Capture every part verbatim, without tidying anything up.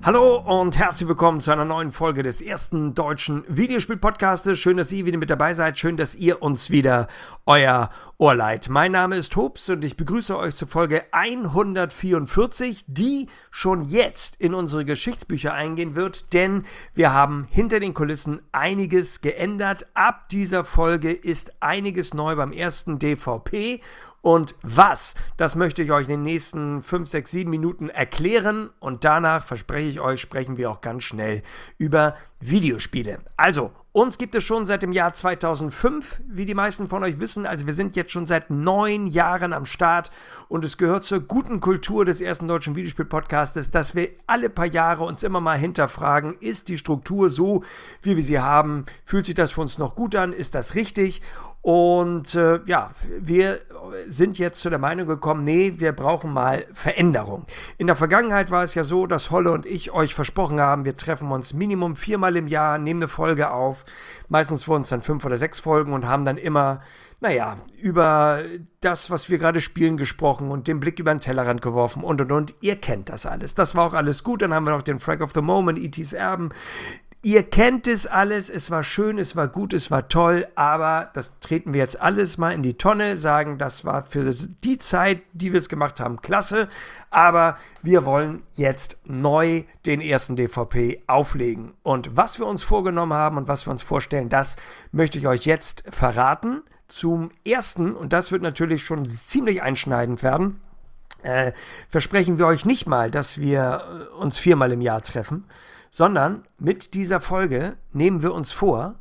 Hallo und herzlich willkommen zu einer neuen Folge des ersten deutschen Videospiel-Podcastes. Schön, dass ihr wieder mit dabei seid. Schön, dass ihr uns wieder euer Ohr leiht. Mein Name ist Hobbs und ich begrüße euch zur Folge hundertvierundvierzig, die schon jetzt in unsere Geschichtsbücher eingehen wird, denn wir haben hinter den Kulissen einiges geändert. Ab dieser Folge ist einiges neu beim ersten D V P. Und was, das möchte ich euch in den nächsten fünf, sechs, sieben Minuten erklären und danach, verspreche ich euch, sprechen wir auch ganz schnell über Videospiele. Also, uns gibt es schon seit dem Jahr zweitausendfünf, wie die meisten von euch wissen, also wir sind jetzt schon seit neun Jahren am Start und es gehört zur guten Kultur des ersten deutschen Videospiel-Podcastes, dass wir alle paar Jahre uns immer mal hinterfragen, ist die Struktur so, wie wir sie haben, fühlt sich das für uns noch gut an, ist das richtig? Und äh, ja, wir sind jetzt zu der Meinung gekommen, nee, wir brauchen mal Veränderung. In der Vergangenheit war es ja so, dass Holle und ich euch versprochen haben, wir treffen uns Minimum viermal im Jahr, nehmen eine Folge auf. Meistens wurden es dann fünf oder sechs Folgen und haben dann immer, naja, über das, was wir gerade spielen, gesprochen und den Blick über den Tellerrand geworfen und und und. Ihr kennt das alles. Das war auch alles gut. Dann haben wir noch den Frag of the Moment, E T's Erben. Ihr kennt es alles, es war schön, es war gut, es war toll, aber das treten wir jetzt alles mal in die Tonne, sagen, das war für die Zeit, die wir es gemacht haben, klasse, aber wir wollen jetzt neu den ersten D V P auflegen. Und was wir uns vorgenommen haben und was wir uns vorstellen, das möchte ich euch jetzt verraten. Zum ersten, und das wird natürlich schon ziemlich einschneidend werden, äh, versprechen wir euch nicht mal, dass wir äh, uns viermal im Jahr treffen, sondern mit dieser Folge nehmen wir uns vor,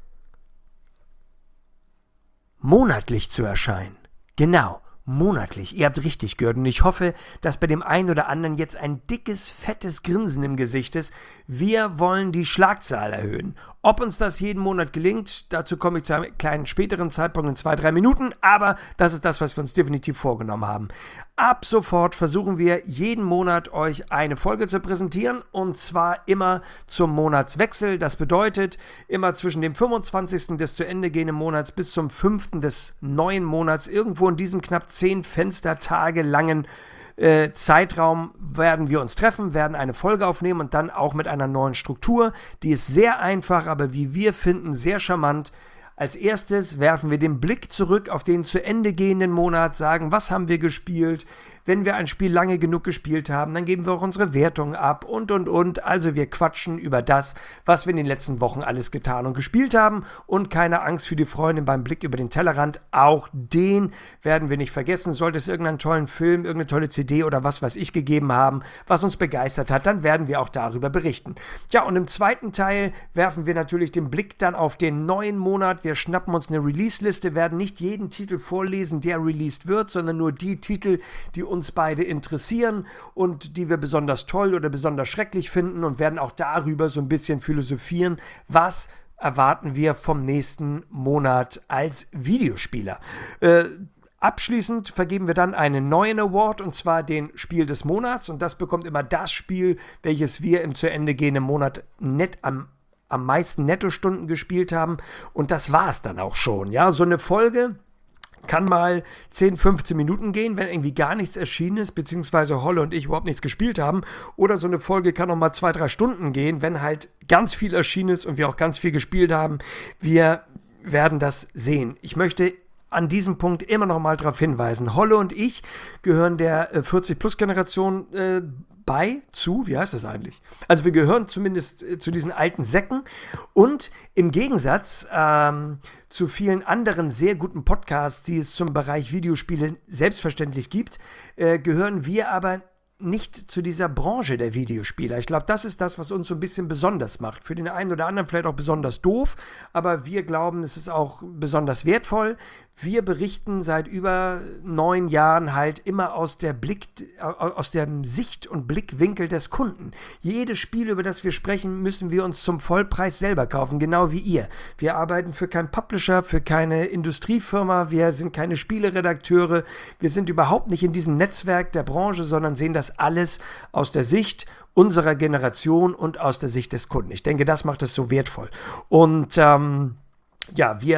monatlich zu erscheinen. Genau, monatlich. Ihr habt richtig gehört und ich hoffe, dass bei dem einen oder anderen jetzt ein dickes, fettes Grinsen im Gesicht ist. Wir wollen die Schlagzahl erhöhen. Ob uns das jeden Monat gelingt, dazu komme ich zu einem kleinen späteren Zeitpunkt in zwei, drei Minuten, aber das ist das, was wir uns definitiv vorgenommen haben. Ab sofort versuchen wir jeden Monat euch eine Folge zu präsentieren und zwar immer zum Monatswechsel. Das bedeutet immer zwischen dem fünfundzwanzigsten des zu Ende gehenden Monats bis zum fünften des neuen Monats, irgendwo in diesem knapp zehn Fenstertage langen Äh, Zeitraum werden wir uns treffen, werden eine Folge aufnehmen und dann auch mit einer neuen Struktur. Die ist sehr einfach, aber wie wir finden, sehr charmant. Als erstes werfen wir den Blick zurück auf den zu Ende gehenden Monat, sagen, was haben wir gespielt? Wenn wir ein Spiel lange genug gespielt haben, dann geben wir auch unsere Wertung ab und, und, und. Also wir quatschen über das, was wir in den letzten Wochen alles getan und gespielt haben. Und keine Angst für die Freundin beim Blick über den Tellerrand. Auch den werden wir nicht vergessen. Sollte es irgendeinen tollen Film, irgendeine tolle C D oder was weiß ich gegeben haben, was uns begeistert hat, dann werden wir auch darüber berichten. Ja, und im zweiten Teil werfen wir natürlich den Blick dann auf den neuen Monat. Wir schnappen uns eine Release-Liste, werden nicht jeden Titel vorlesen, der released wird, sondern nur die Titel, die uns beide interessieren und die wir besonders toll oder besonders schrecklich finden und werden auch darüber so ein bisschen philosophieren, was erwarten wir vom nächsten Monat als Videospieler. Äh, Abschließend vergeben wir dann einen neuen Award, und zwar den Spiel des Monats, und das bekommt immer das Spiel, welches wir im zu Ende gehenden Monat net am am meisten Nettostunden gespielt haben, und das war es dann auch schon. Ja, so eine Folge kann mal zehn, fünfzehn Minuten gehen, wenn irgendwie gar nichts erschienen ist, beziehungsweise Holle und ich überhaupt nichts gespielt haben. Oder so eine Folge kann auch mal zwei, drei Stunden gehen, wenn halt ganz viel erschienen ist und wir auch ganz viel gespielt haben. Wir werden das sehen. Ich möchte an diesem Punkt immer noch mal darauf hinweisen. Holle und ich gehören der äh, vierzig-Plus-Generation äh, bei, zu, wie heißt das eigentlich? Also wir gehören zumindest äh, zu diesen alten Säcken und im Gegensatz ähm, zu vielen anderen sehr guten Podcasts, die es zum Bereich Videospiele selbstverständlich gibt, äh, gehören wir aber nicht zu dieser Branche der Videospieler. Ich glaube, das ist das, was uns so ein bisschen besonders macht. Für den einen oder anderen vielleicht auch besonders doof, aber wir glauben, es ist auch besonders wertvoll. Wir berichten seit über neun Jahren halt immer aus der Blick, aus der Sicht und Blickwinkel des Kunden. Jedes Spiel, über das wir sprechen, müssen wir uns zum Vollpreis selber kaufen, genau wie ihr. Wir arbeiten für keinen Publisher, für keine Industriefirma, wir sind keine Spieleredakteure, wir sind überhaupt nicht in diesem Netzwerk der Branche, sondern sehen das alles aus der Sicht unserer Generation und aus der Sicht des Kunden. Ich denke, das macht es so wertvoll. Und ähm, ja, wir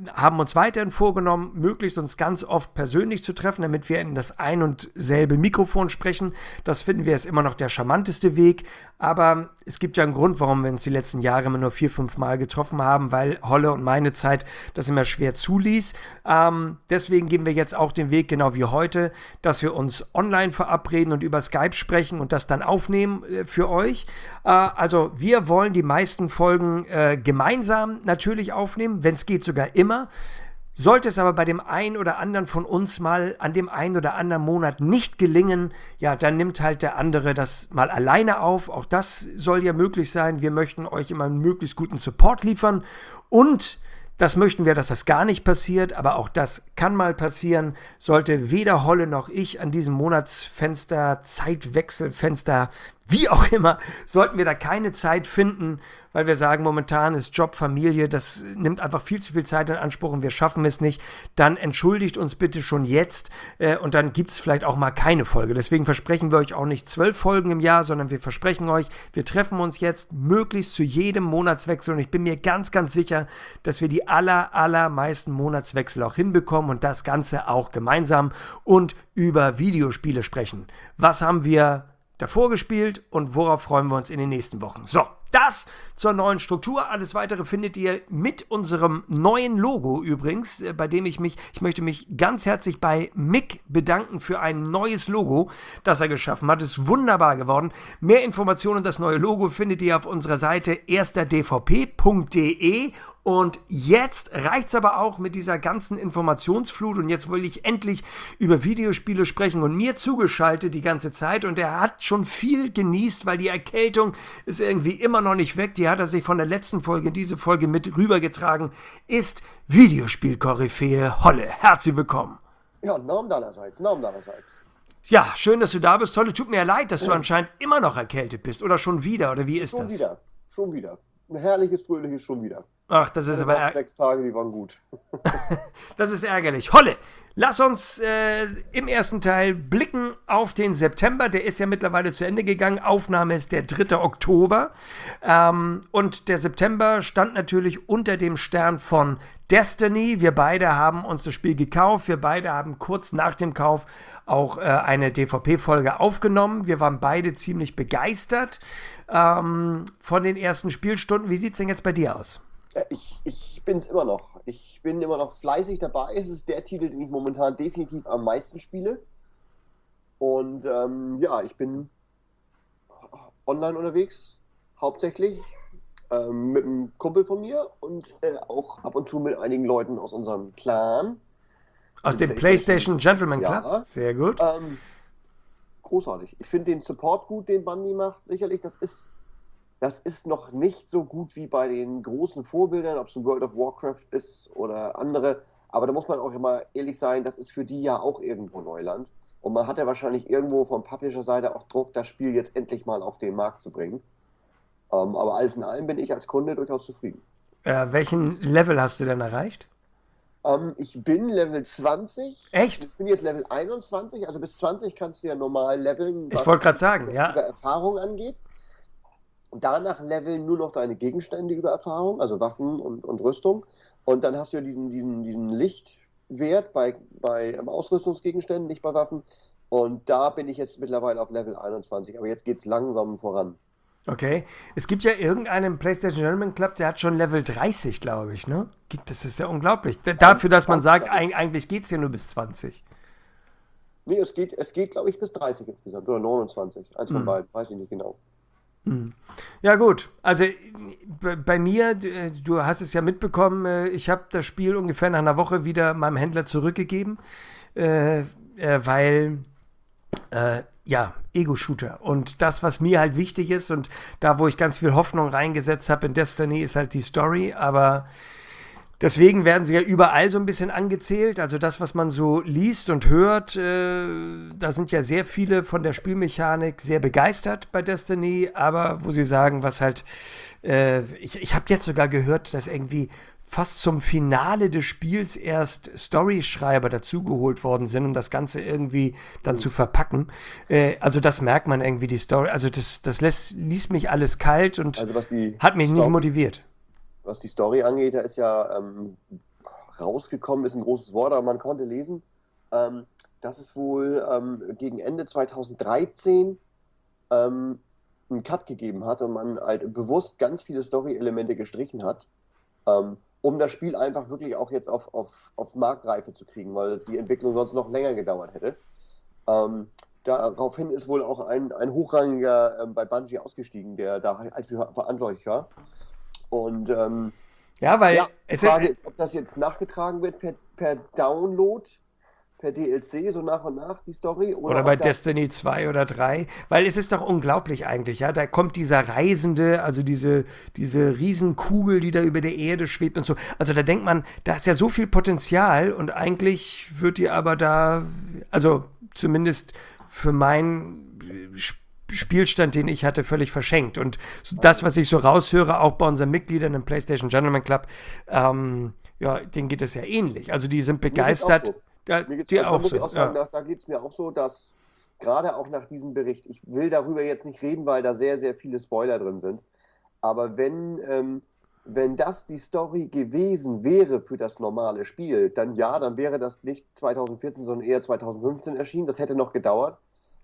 haben uns weiterhin vorgenommen, möglichst uns ganz oft persönlich zu treffen, damit wir in das ein und selbe Mikrofon sprechen. Das finden wir ist immer noch der charmanteste Weg. Aber es gibt ja einen Grund, warum wir uns die letzten Jahre immer nur vier, fünf Mal getroffen haben, weil Holle und meine Zeit das immer schwer zuließ. Ähm, deswegen gehen wir jetzt auch den Weg, genau wie heute, dass wir uns online verabreden und über Skype sprechen und das dann aufnehmen äh, für euch. Äh, also wir wollen die meisten Folgen äh, gemeinsam natürlich aufnehmen, wenn es geht sogar immer. Sollte es aber bei dem einen oder anderen von uns mal an dem einen oder anderen Monat nicht gelingen, ja, dann nimmt halt der andere das mal alleine auf. Auch das soll ja möglich sein. Wir möchten euch immer einen möglichst guten Support liefern und das möchten wir, dass das gar nicht passiert, aber auch das kann mal passieren. Sollte weder Holle noch ich an diesem Monatsfenster, Zeitwechselfenster, wie auch immer, sollten wir da keine Zeit finden, weil wir sagen, momentan ist Job, Familie, das nimmt einfach viel zu viel Zeit in Anspruch und wir schaffen es nicht, dann entschuldigt uns bitte schon jetzt äh, und dann gibt es vielleicht auch mal keine Folge. Deswegen versprechen wir euch auch nicht zwölf Folgen im Jahr, sondern wir versprechen euch, wir treffen uns jetzt möglichst zu jedem Monatswechsel und ich bin mir ganz, ganz sicher, dass wir die aller, allermeisten Monatswechsel auch hinbekommen und das Ganze auch gemeinsam und über Videospiele sprechen. Was haben wir davor gespielt und worauf freuen wir uns in den nächsten Wochen? So, das zur neuen Struktur. Alles Weitere findet ihr mit unserem neuen Logo übrigens, bei dem ich mich, ich möchte mich ganz herzlich bei Mick bedanken für ein neues Logo, das er geschaffen hat. Ist wunderbar geworden. Mehr Informationen und das neue Logo findet ihr auf unserer Seite erster d v p punkt d e. Und jetzt reicht's aber auch mit dieser ganzen Informationsflut und jetzt will ich endlich über Videospiele sprechen und mir zugeschaltet die ganze Zeit und er hat schon viel genießt, weil die Erkältung ist irgendwie immer noch nicht weg. Die hat er sich von der letzten Folge in diese Folge mit rübergetragen. Ist Videospiel-Koryphäe Holle. Herzlich willkommen. Ja, Namen deinerseits, Namen deinerseits. Ja, schön, dass du da bist. Holle, tut mir ja leid, dass du anscheinend immer noch erkältet bist oder schon wieder oder wie ist Schon das? Schon wieder, schon wieder. Ein herrliches, fröhliches schon wieder. Ach, das ist aber ärgerlich. Sechs Tage, die waren gut. Das ist ärgerlich. Holle, lass uns äh, im ersten Teil blicken auf den September. Der ist ja mittlerweile zu Ende gegangen. Aufnahme ist der dritte Oktober. Ähm, und der September stand natürlich unter dem Stern von Destiny. Wir beide haben uns das Spiel gekauft. Wir beide haben kurz nach dem Kauf auch äh, eine D V P-Folge aufgenommen. Wir waren beide ziemlich begeistert ähm, von den ersten Spielstunden. Wie sieht es denn jetzt bei dir aus? Ich, ich bin es immer noch. Ich bin immer noch fleißig dabei. Es ist der Titel, den ich momentan definitiv am meisten spiele. Und ähm, ja, ich bin online unterwegs, hauptsächlich ähm, mit einem Kumpel von mir und äh, auch ab und zu mit einigen Leuten aus unserem Clan. Aus dem PlayStation, PlayStation Gentleman Club? Ja. Sehr gut. Ähm, großartig. Ich finde den Support gut, den Bungie macht. Sicherlich, das ist Das ist noch nicht so gut wie bei den großen Vorbildern, ob es ein World of Warcraft ist oder andere. Aber da muss man auch immer ehrlich sein, das ist für die ja auch irgendwo Neuland. Und man hat ja wahrscheinlich irgendwo von Publisher-Seite auch Druck, das Spiel jetzt endlich mal auf den Markt zu bringen. Ähm, aber alles in allem bin ich als Kunde durchaus zufrieden. Äh, welchen Level hast du denn erreicht? Ähm, ich bin Level zwanzig. Echt? Ich bin jetzt Level einundzwanzig. Also bis zwanzig kannst du ja normal leveln, was ich wollte gerade sagen, ja. über Erfahrung angeht. Danach leveln nur noch deine Gegenstände über Erfahrung, also Waffen und, und Rüstung. Und dann hast du ja diesen, diesen, diesen Lichtwert bei, bei ähm, Ausrüstungsgegenständen, nicht bei Waffen. Und da bin ich jetzt mittlerweile auf Level einundzwanzig. Aber jetzt geht es langsam voran. Okay. Es gibt ja irgendeinen PlayStation Gentleman Club, der hat schon Level dreißig, glaube ich, ne? Das ist ja unglaublich. Dafür, dass man sagt, eigentlich geht es ja nur bis zwanzig. Nee, es geht, es geht glaube ich, bis dreißig insgesamt. Oder neunundzwanzig. Eins von Hm. beiden, weiß ich nicht genau. Ja gut, also bei mir, du hast es ja mitbekommen, ich habe das Spiel ungefähr nach einer Woche wieder meinem Händler zurückgegeben, äh, weil, äh, ja, Ego-Shooter und das, was mir halt wichtig ist und da, wo ich ganz viel Hoffnung reingesetzt habe in Destiny, ist halt die Story, aber deswegen werden sie ja überall so ein bisschen angezählt. Also das, was man so liest und hört, äh, da sind ja sehr viele von der Spielmechanik sehr begeistert bei Destiny, aber wo sie sagen, was halt, äh, ich, ich habe jetzt sogar gehört, dass irgendwie fast zum Finale des Spiels erst Storyschreiber dazugeholt worden sind, um das Ganze irgendwie dann mhm. zu verpacken. Äh, also das merkt man irgendwie, die Story. Also das, das lässt, ließ mich alles kalt und also was die hat mich Story nicht motiviert. Was die Story angeht, da ist ja, ähm, rausgekommen ist ein großes Wort, aber man konnte lesen, ähm, dass es wohl ähm, gegen Ende zweitausenddreizehn ähm, einen Cut gegeben hat und man halt bewusst ganz viele Story-Elemente gestrichen hat, ähm, um das Spiel einfach wirklich auch jetzt auf, auf, auf Marktreife zu kriegen, weil die Entwicklung sonst noch länger gedauert hätte. Ähm, daraufhin ist wohl auch ein, ein Hochrangiger ähm, bei Bungie ausgestiegen, der da halt für verantwortlich war. Und ähm, Ja, weil ja, die es Frage ist, ist, ob das jetzt nachgetragen wird per, per Download, per D L C, so nach und nach, die Story, oder oder bei ob das. Destiny zwei oder drei, weil es ist doch unglaublich eigentlich, ja, da kommt dieser Reisende, also diese, diese Riesenkugel, die da über der Erde schwebt und so, also da denkt man, da ist ja so viel Potenzial und eigentlich wird die aber da, also zumindest für meinen Spielstand, den ich hatte, völlig verschenkt und das, was ich so raushöre, auch bei unseren Mitgliedern im PlayStation Gentleman Club, ähm, ja, denen geht es ja ähnlich, also die sind begeistert. Mir geht's auch so. Ja, Mir geht's, dir also da auch muss ich so, auch sagen, ja. da, da geht es mir auch so, dass gerade auch nach diesem Bericht, ich will darüber jetzt nicht reden, weil da sehr, sehr viele Spoiler drin sind, aber wenn, ähm, wenn das die Story gewesen wäre für das normale Spiel, dann ja, dann wäre das nicht zweitausendvierzehn, sondern eher zweitausendfünfzehn erschienen. Das hätte noch gedauert,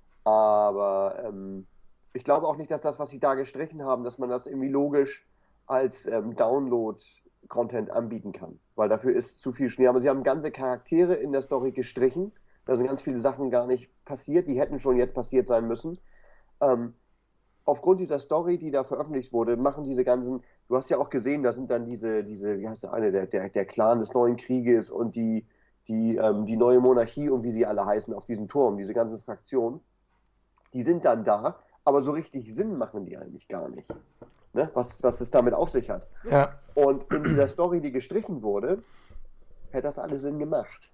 aber ähm, ich glaube auch nicht, dass das, was sie da gestrichen haben, dass man das irgendwie logisch als ähm, Download-Content anbieten kann, weil dafür ist zu viel Schnee. Aber sie haben ganze Charaktere in der Story gestrichen. Da sind ganz viele Sachen gar nicht passiert, die hätten schon jetzt passiert sein müssen. Ähm, aufgrund dieser Story, die da veröffentlicht wurde, machen diese ganzen, du hast ja auch gesehen, da sind dann diese, diese, wie heißt der eine, der, der, der Clan des neuen Krieges und die, die, ähm, die neue Monarchie und wie sie alle heißen auf diesem Turm, diese ganzen Fraktionen, die sind dann da, aber so richtig Sinn machen die eigentlich gar nicht. Ne? Was, was das damit auf sich hat. Ja. Und in dieser Story, die gestrichen wurde, hätte das alles Sinn gemacht.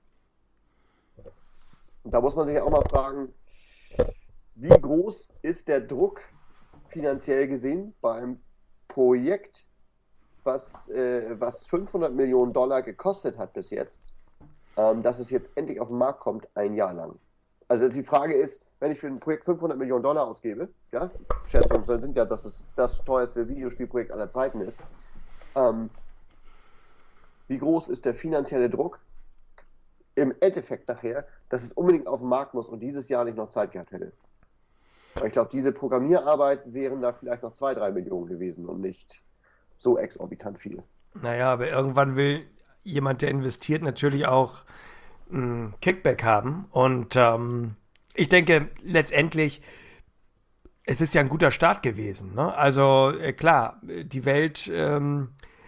Und da muss man sich ja auch mal fragen, wie groß ist der Druck finanziell gesehen bei einem Projekt, was, äh, was fünfhundert Millionen Dollar gekostet hat bis jetzt, ähm, dass es jetzt endlich auf den Markt kommt, ein Jahr lang. Also die Frage ist, wenn ich für ein Projekt fünfhundert Millionen Dollar ausgebe, ja, Schätzungen sind ja, dass es das teuerste Videospielprojekt aller Zeiten ist, ähm, wie groß ist der finanzielle Druck im Endeffekt nachher, dass es unbedingt auf den Markt muss und dieses Jahr nicht noch Zeit gehabt hätte? Weil ich glaube, diese Programmierarbeit wären da vielleicht noch zwei, drei Millionen gewesen und nicht so exorbitant viel. Naja, aber irgendwann will jemand, der investiert, natürlich auch ein Kickback haben. Und ähm, ich denke, letztendlich, es ist ja ein guter Start gewesen. Ne? Also äh, klar, die Welt ähm,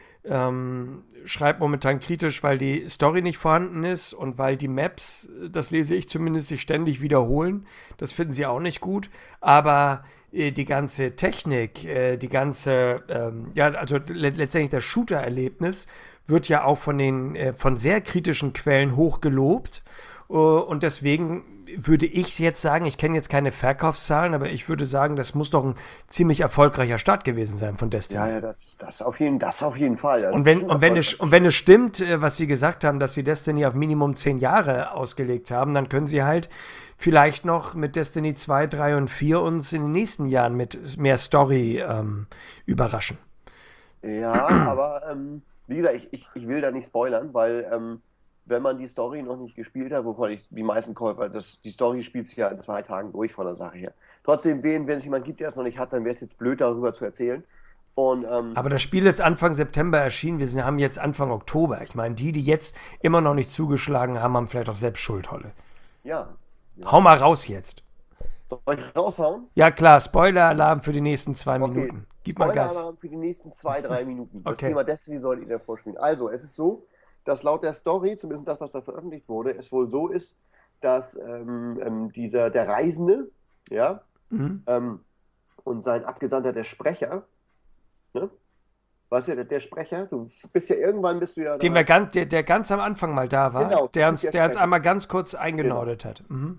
ähm, schreibt momentan kritisch, weil die Story nicht vorhanden ist und weil die Maps, das lese ich zumindest, sich ständig wiederholen. Das finden sie auch nicht gut. Aber äh, die ganze Technik, äh, die ganze, ähm, ja, also le letztendlich das Shooter-Erlebnis wird ja auch von den, äh, von sehr kritischen Quellen hoch gelobt. Uh, und deswegen würde ich jetzt sagen, ich kenne jetzt keine Verkaufszahlen, aber ich würde sagen, das muss doch ein ziemlich erfolgreicher Start gewesen sein von Destiny. Ja, ja, das, das, auf, jeden, das auf jeden Fall. Das und, ist wenn, schon und, wenn es, erfolgreich. und wenn es stimmt, äh, was Sie gesagt haben, dass Sie Destiny auf Minimum zehn Jahre ausgelegt haben, dann können Sie halt vielleicht noch mit Destiny zwei, drei und vier uns in den nächsten Jahren mit mehr Story ähm, überraschen. Ja, aber ähm, wie gesagt, ich, ich, ich will da nicht spoilern, weil ähm, wenn man die Story noch nicht gespielt hat, wovon ich die meisten Käufer, das, die Story spielt sich ja in zwei Tagen durch von der Sache her. Trotzdem, wenn, wenn es jemand gibt, der es noch nicht hat, dann wäre es jetzt blöd, darüber zu erzählen. Und, ähm, Aber das Spiel ist Anfang September erschienen, wir sind, haben jetzt Anfang Oktober. Ich meine, die, die jetzt immer noch nicht zugeschlagen haben, haben vielleicht auch selbst Schuld, Holle. ja, ja. Hau mal raus jetzt. Soll ich raushauen? Ja klar, Spoiler-Alarm für die nächsten zwei Okay, Minuten. Gib mal Gas. Spoiler-Alarm für die nächsten zwei, drei Minuten. Das Okay. Thema Destiny solltet ihr vorspielen. Also, es ist so, dass laut der Story, zumindest das, was da veröffentlicht wurde, es wohl so ist, dass ähm, ähm, dieser, der Reisende, ja, Mhm. ähm, und sein Abgesandter, der Sprecher, ne? Weißt du, der, der Sprecher, du bist ja irgendwann bist du ja Den da. wir ganz, der, der ganz am Anfang mal da war, Genau, der das uns, ist der der uns Sprecher. einmal ganz kurz eingenordet hat. Mhm.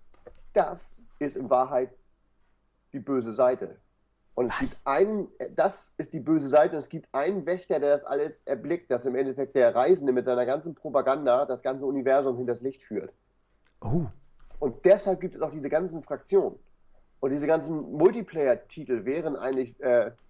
Das ist in Wahrheit die böse Seite. Und es Was? gibt einen, das ist die böse Seite, und es gibt einen Wächter, der das alles erblickt, dass im Endeffekt der Reisende mit seiner ganzen Propaganda das ganze Universum hinters Licht führt. Oh. Und deshalb gibt es auch diese ganzen Fraktionen. Und diese ganzen Multiplayer-Titel wären eigentlich äh,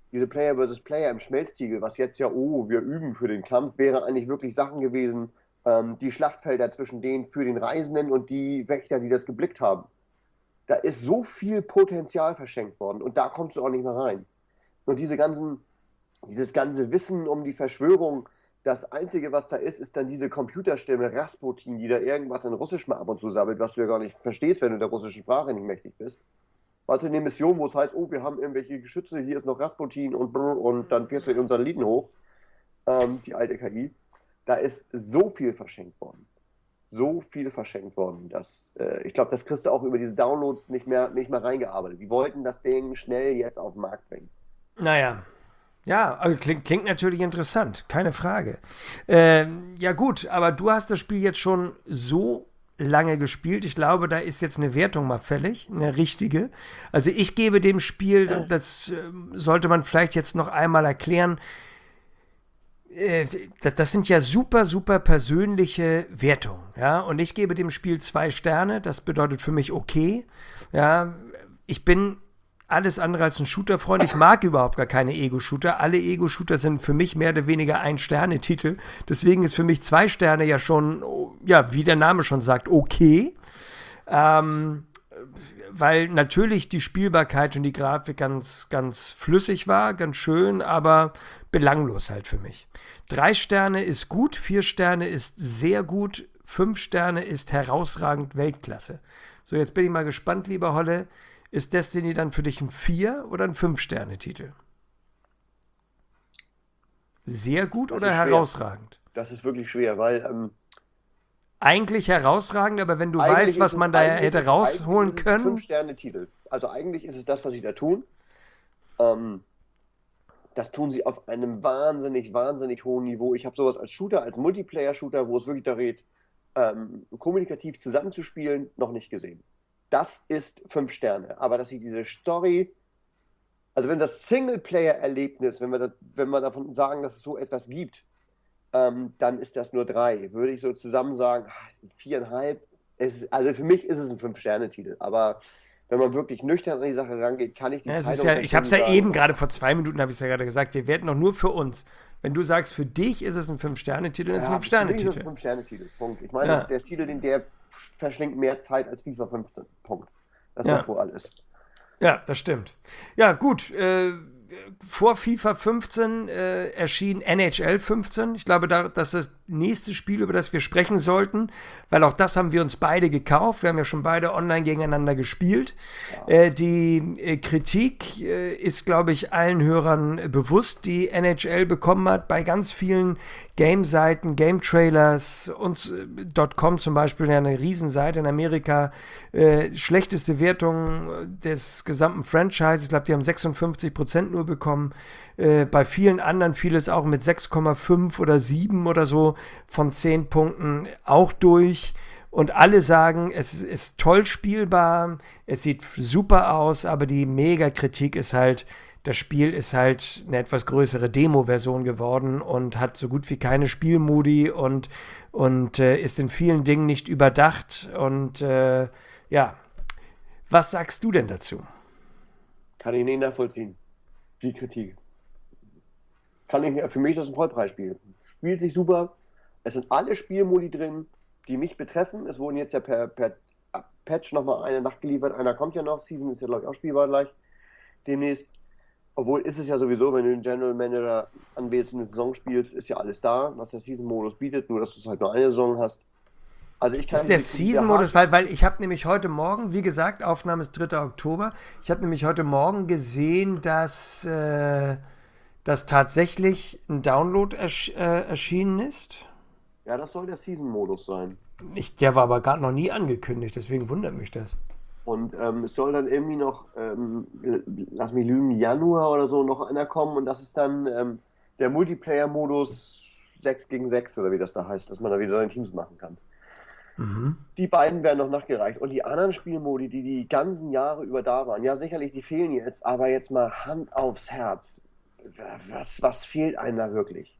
diese Player versus Player im Schmelztiegel, was jetzt ja, oh, wir üben für den Kampf, wäre eigentlich wirklich Sachen gewesen, ähm, die Schlachtfelder zwischen denen für den Reisenden und die Wächter, die das geblickt haben. Da ist so viel Potenzial verschenkt worden und da kommst du auch nicht mehr rein. Und diese ganzen, dieses ganze Wissen um die Verschwörung, das Einzige, was da ist, ist dann diese Computerstimme Rasputin, die da irgendwas in Russisch mal ab und zu sabbelt, was du ja gar nicht verstehst, wenn du der russischen Sprache nicht mächtig bist. Also in der Mission, wo es heißt, oh, wir haben irgendwelche Geschütze, hier ist noch Rasputin und brr, und dann fährst du in unseren Lieden hoch, ähm, die alte K I. Da ist so viel verschenkt worden. So viel verschenkt worden, dass äh, ich glaube, das kriegst du auch über diese Downloads nicht mehr, nicht mehr reingearbeitet. Die wollten das Ding schnell jetzt auf den Markt bringen. Naja. Ja, also klingt, klingt natürlich interessant, keine Frage. Ähm, ja gut, aber du hast das Spiel jetzt schon so lange gespielt. Ich glaube, da ist jetzt eine Wertung mal fällig, eine richtige. Also ich gebe dem Spiel, das äh, sollte man vielleicht jetzt noch einmal erklären, äh, das sind ja super, super persönliche Wertungen. Ja? Und ich gebe dem Spiel zwei Sterne, das bedeutet für mich okay. Ja, ich bin alles andere als ein Shooter-Freund. Ich mag überhaupt gar keine Ego-Shooter. Alle Ego-Shooter sind für mich mehr oder weniger Ein-Sterne-Titel. Deswegen ist für mich zwei Sterne ja schon, ja, wie der Name schon sagt, okay. Ähm, weil natürlich die Spielbarkeit und die Grafik ganz, ganz flüssig war, ganz schön, aber belanglos halt für mich. Drei Sterne ist gut, vier Sterne ist sehr gut, fünf Sterne ist herausragend Weltklasse. So, jetzt bin ich mal gespannt, lieber Holle. Ist Destiny dann für dich ein vier- oder ein fünf-Sterne-Titel? Sehr gut Das oder ist schwer. herausragend? Das ist wirklich schwer, weil ähm, Eigentlich herausragend, aber wenn du eigentlich weißt, was ist es- man da eigentlich hätte ist- rausholen eigentlich ist es ein können. Fünf-Sterne-Titel. Also eigentlich ist es das, was sie da tun. Ähm, das tun sie auf einem wahnsinnig, wahnsinnig hohen Niveau. Ich habe sowas als Shooter, als Multiplayer-Shooter, wo es wirklich darum geht, ähm, kommunikativ zusammenzuspielen, noch nicht gesehen. Das ist fünf Sterne. Aber dass sie diese Story, also wenn das Singleplayer-Erlebnis, wenn wir, das, wenn wir davon sagen, dass es so etwas gibt, ähm, dann ist das nur drei. Würde ich so zusammen sagen, ah, viereinhalb. Es, also für mich ist es ein Fünf-Sterne-Titel. Aber wenn man wirklich nüchtern an die Sache rangeht, kann ich die Ja, es Zeitung ist ja, ich habe es ja verstehen, eben sagen, gerade vor zwei Minuten, habe ich es ja gerade gesagt, wir werden doch nur für uns. Wenn du sagst, für dich ist es ein Fünf-Sterne-Titel, dann ist es ein ja, für mich ist es ein Fünf-Sterne-Titel. Fünf-Sterne-Titel. Punkt. Ich meine, Ja. das ist der Titel, den der verschlingt mehr Zeit als FIFA fünfzehn. Punkt. Das Ja. sagt wohl alles. Ja, das stimmt. Ja, gut. Äh, vor FIFA fünfzehn äh, erschien N H L fünfzehn. Ich glaube, da, das ist das nächste Spiel, über das wir sprechen sollten, weil auch das haben wir uns beide gekauft. Wir haben ja schon beide online gegeneinander gespielt. Ja. Äh, die äh, Kritik äh, ist, glaube ich, allen Hörern äh, bewusst, die N H L bekommen hat bei ganz vielen Game-Seiten, Game-Trailers und äh, .com zum Beispiel, ja, eine Riesenseite in Amerika. Äh, schlechteste Wertung des gesamten Franchise. Ich glaube, die haben sechsundfünfzig Prozent nur bekommen. Äh, bei vielen anderen fiel es auch mit sechs Komma fünf oder sieben oder so von zehn Punkten auch durch. Und alle sagen, es ist toll spielbar, es sieht super aus, aber die Mega-Kritik ist halt, das Spiel ist halt eine etwas größere Demo-Version geworden und hat so gut wie keine Spielmodi und, und äh, ist in vielen Dingen nicht überdacht. Und äh, ja, was sagst du denn dazu? Kann ich nicht nachvollziehen. Die Kritik. Kann ich, für mich ist das ein Vollpreisspiel. Spielt sich super. Es sind alle Spielmodi drin, die mich betreffen. Es wurden jetzt ja per, per Patch nochmal eine nachgeliefert. Einer kommt ja noch. Season ist ja, glaube ich, auch spielbar gleich demnächst. Obwohl ist es ja sowieso, wenn du den General Manager anwählst und eine Saison spielst, ist ja alles da, was der Season-Modus bietet, nur dass du es halt nur eine Saison hast. Also ich kann ist der Season-Modus, weil, weil ich habe nämlich heute Morgen, wie gesagt, Aufnahme ist dritter Oktober, ich habe nämlich heute Morgen gesehen, dass, äh, dass tatsächlich ein Download ersch äh, erschienen ist. Ja, das soll der Season-Modus sein. Ich, der war aber gerade noch nie angekündigt, deswegen wundert mich das. Und ähm, es soll dann irgendwie noch, ähm, lass mich lügen, Januar oder so noch einer kommen und das ist dann ähm, der Multiplayer-Modus sechs gegen sechs oder wie das da heißt, dass man da wieder seine Teams machen kann. Mhm. Die beiden werden noch nachgereicht. Und die anderen Spielmodi, die die ganzen Jahre über da waren, ja sicherlich, die fehlen jetzt, aber jetzt mal Hand aufs Herz. Was, was fehlt einem da wirklich?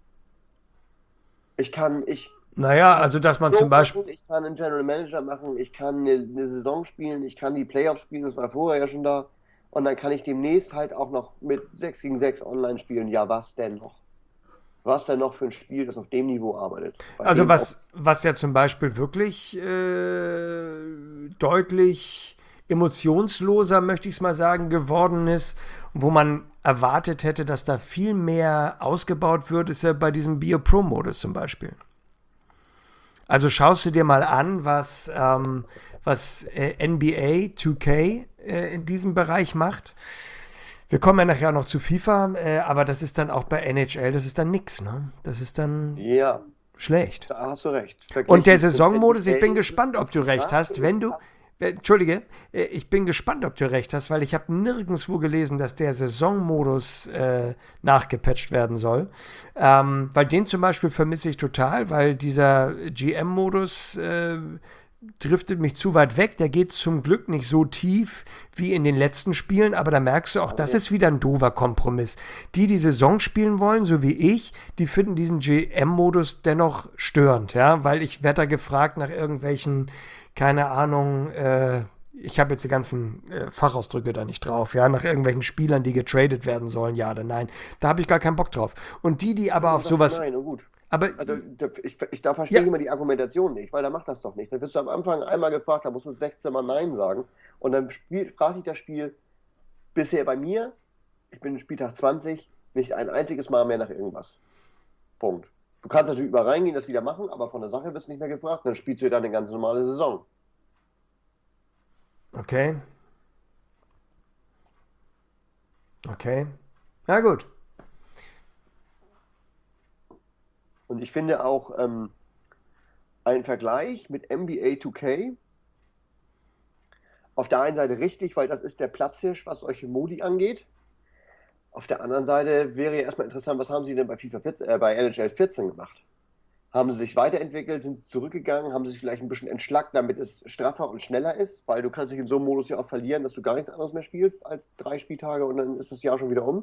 Ich kann, ich Naja, also dass man so zum Beispiel... machen, ich kann einen General Manager machen, ich kann eine, eine Saison spielen, ich kann die Playoffs spielen, das war vorher ja schon da. Und dann kann ich demnächst halt auch noch mit sechs gegen sechs online spielen. Ja, was denn noch? Was denn noch für ein Spiel, das auf dem Niveau arbeitet? Bei Also dem auch, was, was ja zum Beispiel wirklich äh, deutlich emotionsloser, möchte ich es mal sagen, geworden ist, wo man erwartet hätte, dass da viel mehr ausgebaut wird, ist ja bei diesem Bio-Pro-Modus zum Beispiel. Also schaust du dir mal an, was, ähm, was äh, N B A zwei K äh, in diesem Bereich macht. Wir kommen ja nachher noch zu FIFA, äh, aber das ist dann auch bei N H L, das ist dann nix, ne? Das ist dann ja, schlecht. da hast du recht. Und der Verglichen mit Saisonmodus, ich bin N B A gespannt, ob du recht Frage hast, wenn ist, du, äh, Entschuldige, äh, ich bin gespannt, ob du recht hast, weil ich habe nirgendwo gelesen, dass der Saisonmodus äh, nachgepatcht werden soll. Ähm, weil den zum Beispiel vermisse ich total, weil dieser G M-Modus äh, driftet mich zu weit weg. Der geht zum Glück nicht so tief wie in den letzten Spielen, aber da merkst du auch, das ist wieder ein doofer Kompromiss. Die, die Saison spielen wollen, so wie ich, die finden diesen G M-Modus dennoch störend, ja, weil ich werde da gefragt nach irgendwelchen, keine Ahnung, äh, ich habe jetzt die ganzen äh, Fachausdrücke da nicht drauf, ja, nach irgendwelchen Spielern, die getradet werden sollen, ja oder nein. Da habe ich gar keinen Bock drauf. Und die, die aber auf sowas... Nein, oh gut. Aber Also, da- ich, ich, da verstehe ja, ich immer die Argumentation nicht, weil da macht das doch nicht. Da wirst du am Anfang einmal gefragt, da musst du sechzehn Mal Nein sagen. Und dann spielt, fragt dich das Spiel bisher bei mir, ich bin in Spieltag zwanzig, nicht ein einziges Mal mehr nach irgendwas. Punkt. Du kannst natürlich über reingehen, das wieder machen, aber von der Sache wirst du nicht mehr gefragt. Dann spielst du dann eine ganz normale Saison. okay. Okay. Na gut. Und ich finde auch ähm, ein Vergleich mit N B A zwei K auf der einen Seite richtig, weil das ist der Platzhirsch, was solche Modi angeht. Auf der anderen Seite wäre ja erstmal interessant, was haben sie denn bei FIFA vierzehn, äh, bei N H L vierzehn gemacht? Haben sie sich weiterentwickelt, sind sie zurückgegangen, haben sie sich vielleicht ein bisschen entschlackt, damit es straffer und schneller ist, weil du kannst dich in so einem Modus ja auch verlieren, dass du gar nichts anderes mehr spielst als drei Spieltage und dann ist das Jahr schon wieder um.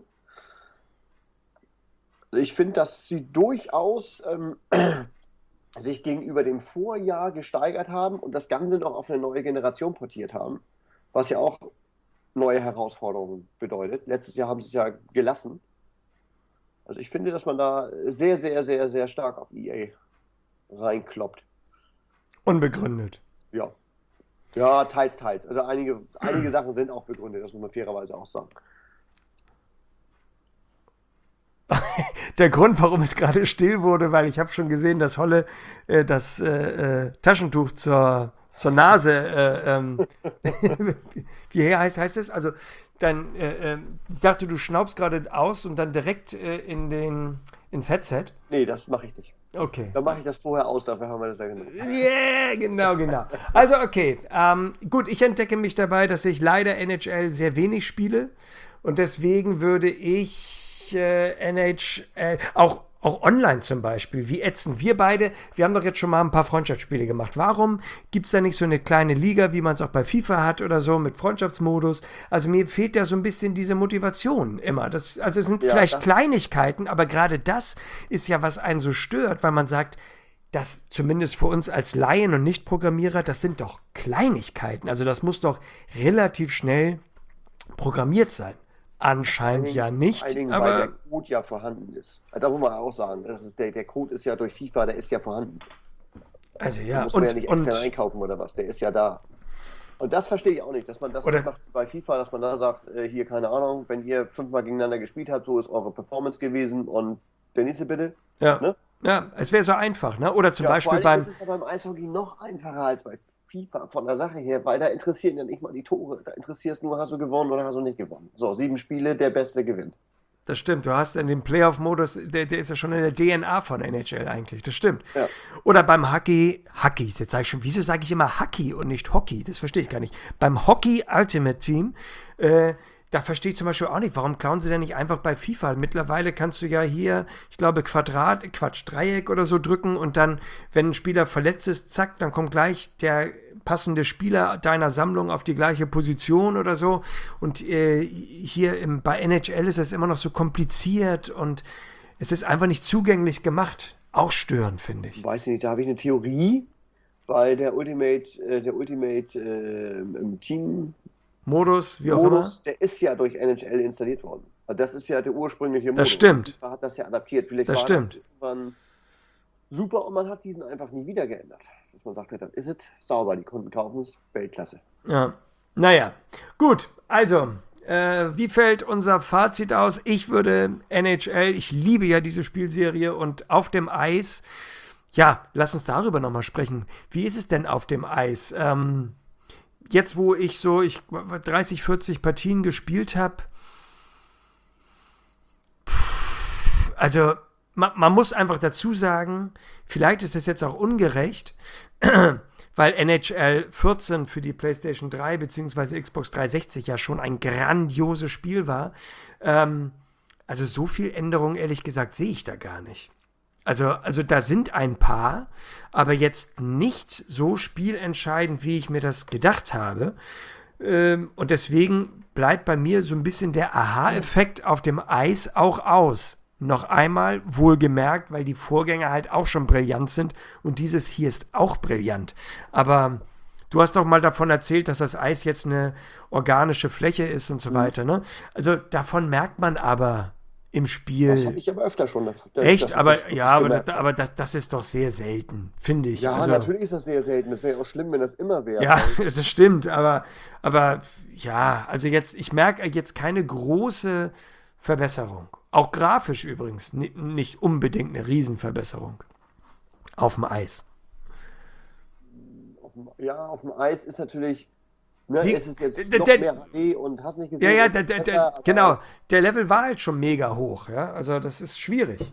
Ich finde, dass sie durchaus ähm, sich gegenüber dem Vorjahr gesteigert haben und das Ganze noch auf eine neue Generation portiert haben, was ja auch neue Herausforderungen bedeutet. Letztes Jahr haben sie es ja gelassen. Also ich finde, dass man da sehr, sehr, sehr, sehr stark auf E A reinkloppt. Unbegründet. Ja. Ja, teils, teils. Also einige, einige Sachen sind auch begründet, das muss man fairerweise auch sagen. Der Grund, warum es gerade still wurde, weil ich habe schon gesehen, dass Holle äh, das äh, äh, Taschentuch zur, zur Nase, äh, ähm, wie heißt, heißt es? Also dann, äh, äh, ich dachte, du schnaubst gerade aus und dann direkt äh, in den, ins Headset. Nee, das mache ich nicht. Okay. Dann mache ich das vorher aus, dafür haben wir das ja gemacht. Yeah, genau, genau. Also okay, ähm, gut, ich entdecke mich dabei, dass ich leider N H L sehr wenig spiele und deswegen würde ich äh, N H L, auch, auch online zum Beispiel, wie ätzend. Wir beide, wir haben doch jetzt schon mal ein paar Freundschaftsspiele gemacht. Warum gibt es da nicht so eine kleine Liga, wie man es auch bei FIFA hat oder so, mit Freundschaftsmodus? Also mir fehlt ja so ein bisschen diese Motivation immer. Das, also es sind Ja, vielleicht das- Kleinigkeiten, aber gerade das ist ja, was einen so stört, weil man sagt, das zumindest für uns als Laien und Nicht-Programmierer, das sind doch Kleinigkeiten. Also das muss doch relativ schnell programmiert sein. Anscheinend ja Vor allen nicht, Dingen, weil der aber Code ja vorhanden ist. Also da muss man auch sagen, das ist der, der Code ist ja durch FIFA, der ist ja vorhanden. also Da ja, muss man und, ja nicht extern und einkaufen oder was, der ist ja da. Und das verstehe ich auch nicht, dass man das Oder- nicht macht bei FIFA, dass man da sagt, äh, hier, keine Ahnung, wenn ihr fünfmal gegeneinander gespielt habt, so ist eure Performance gewesen und der nächste bitte. ja, Ne? ja, es wäre so einfach, ne? Oder zum Ja, vor Beispiel allen Dingen beim, ist es ja beim Eishockey noch einfacher als bei FIFA von der Sache her, weil da interessieren ja nicht mal die Tore. Da interessiert es nur, hast du gewonnen oder hast du nicht gewonnen. So, sieben Spiele, der Beste gewinnt. das stimmt, du hast in dem Playoff-Modus, der, der ist ja schon in der D N A von N H L eigentlich, das stimmt. Ja. Oder beim Hockey, Hockey, jetzt sage ich schon, wieso sage ich immer Hockey und nicht Hockey? Das verstehe ich gar nicht. Beim Hockey Ultimate Team, äh, da verstehe ich zum Beispiel auch nicht, warum klauen sie denn nicht einfach bei FIFA? Mittlerweile kannst du ja hier, ich glaube, Quadrat, Quatsch, Dreieck oder so drücken und dann, wenn ein Spieler verletzt ist, zack, dann kommt gleich der passende Spieler deiner Sammlung auf die gleiche Position oder so. Und äh, hier im, bei N H L ist es immer noch so kompliziert und es ist einfach nicht zugänglich gemacht. Auch störend, finde ich. Weiß ich nicht, da habe ich eine Theorie, weil der Ultimate, äh, der Ultimate äh, im Team Modus, wie auch Modus, immer. der ist ja durch N H L installiert worden. Also das ist ja der ursprüngliche Modus. Das stimmt. FIFA hat das ja adaptiert. Vielleicht Das war stimmt. das irgendwann super und man hat diesen einfach nie wieder geändert. Dass man sagte, dann ist es sauber, die Kunden kaufen es, Weltklasse. Ja. Naja, gut, also, äh, wie fällt unser Fazit aus? Ich würde N H L, ich liebe ja diese Spielserie und auf dem Eis, ja, lass uns darüber nochmal sprechen. Wie ist es denn auf dem Eis? Ähm, jetzt, wo ich so ich dreißig, vierzig Partien gespielt habe, also man, man muss einfach dazu sagen, vielleicht ist das jetzt auch ungerecht, weil N H L vierzehn für die PlayStation drei bzw. Xbox dreihundertsechzig ja schon ein grandioses Spiel war. Ähm, also so viel Änderung, ehrlich gesagt, sehe ich da gar nicht. Also, also da sind ein paar, aber jetzt nicht so spielentscheidend, wie ich mir das gedacht habe. Ähm, und deswegen bleibt bei mir so ein bisschen der Aha-Effekt auf dem Eis auch aus. Noch einmal, wohlgemerkt, weil die Vorgänger halt auch schon brillant sind und dieses hier ist auch brillant. Aber du hast doch mal davon erzählt, dass das Eis jetzt eine organische Fläche ist und so weiter, ne? Also davon merkt man aber im Spiel. Das habe ich aber öfter schon. Das, Echt? das, aber das, ja, aber, das, aber das, das ist doch sehr selten, finde ich. Ja, also, natürlich ist das sehr selten. Das wäre ja auch schlimm, wenn das immer wäre. Ja, das stimmt, aber, aber ja, also jetzt, ich merke jetzt keine große Verbesserung. Auch grafisch übrigens, nicht unbedingt eine Riesenverbesserung. Auf dem Eis. Auf dem, ja, auf dem Eis ist natürlich, ne, Wie, ist es jetzt der, noch der, mehr H D und hast nicht gesehen. Ja, ja, ist der, es der, besser, der, aber- genau. Der Level war halt schon mega hoch, ja. Also das ist schwierig.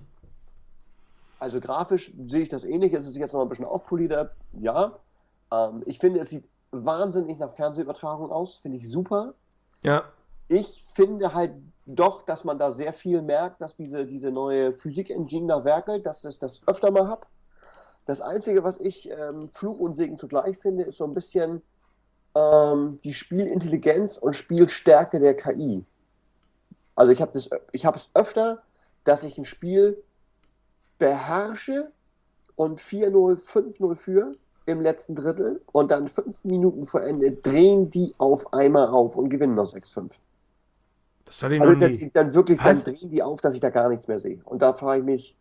Also grafisch sehe ich das ähnlich. Es ist jetzt noch ein bisschen aufpolierter, ja. Ähm, ich finde, es sieht wahnsinnig nach Fernsehübertragung aus. Finde ich super. Ja. Ich finde halt doch, dass man da sehr viel merkt, dass diese, diese neue Physik-Engine da werkelt, dass ich das öfter mal habe. Das Einzige, was ich ähm, Fluch und Segen zugleich finde, ist so ein bisschen ähm, die Spielintelligenz und Spielstärke der K I. Also ich habe das, ich habe es öfter, dass ich ein Spiel beherrsche und vier null, fünf null führe im letzten Drittel und dann fünf Minuten vor Ende drehen die auf einmal auf und gewinnen noch sechs fünf. Das hatte ich Also noch dann, nie. dann wirklich, Was? dann drehen die auf, dass ich da gar nichts mehr sehe. Und da frage ich mich,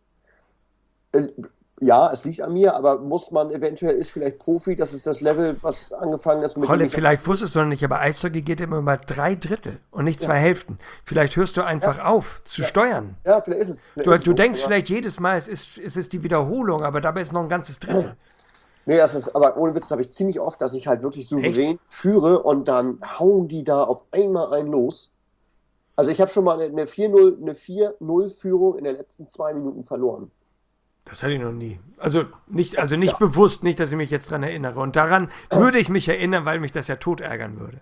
äh, ja, es liegt an mir, aber muss man eventuell, ist vielleicht Profi, das ist das Level, was angefangen ist mit Holle, dem ich- vielleicht wusstest du noch nicht, aber Eishockey geht immer über drei Drittel und nicht zwei Ja. Hälften. Vielleicht hörst du einfach auf zu Ja. steuern. Ja, vielleicht ist es. Vielleicht Du, ist es du so, denkst aber- vielleicht jedes Mal, es ist, es ist die Wiederholung, aber dabei ist noch ein ganzes Drittel. Nee, das ist, aber ohne Witz, das habe ich ziemlich oft, dass ich halt wirklich souverän führe und dann hauen die da auf einmal einen los. Also ich habe schon mal eine vier null, eine vier null Führung in den letzten zwei Minuten verloren. Das hatte ich noch nie. Also nicht, also nicht bewusst, nicht, dass ich mich jetzt dran erinnere. Und daran würde ich mich erinnern, weil mich das ja tot ärgern würde.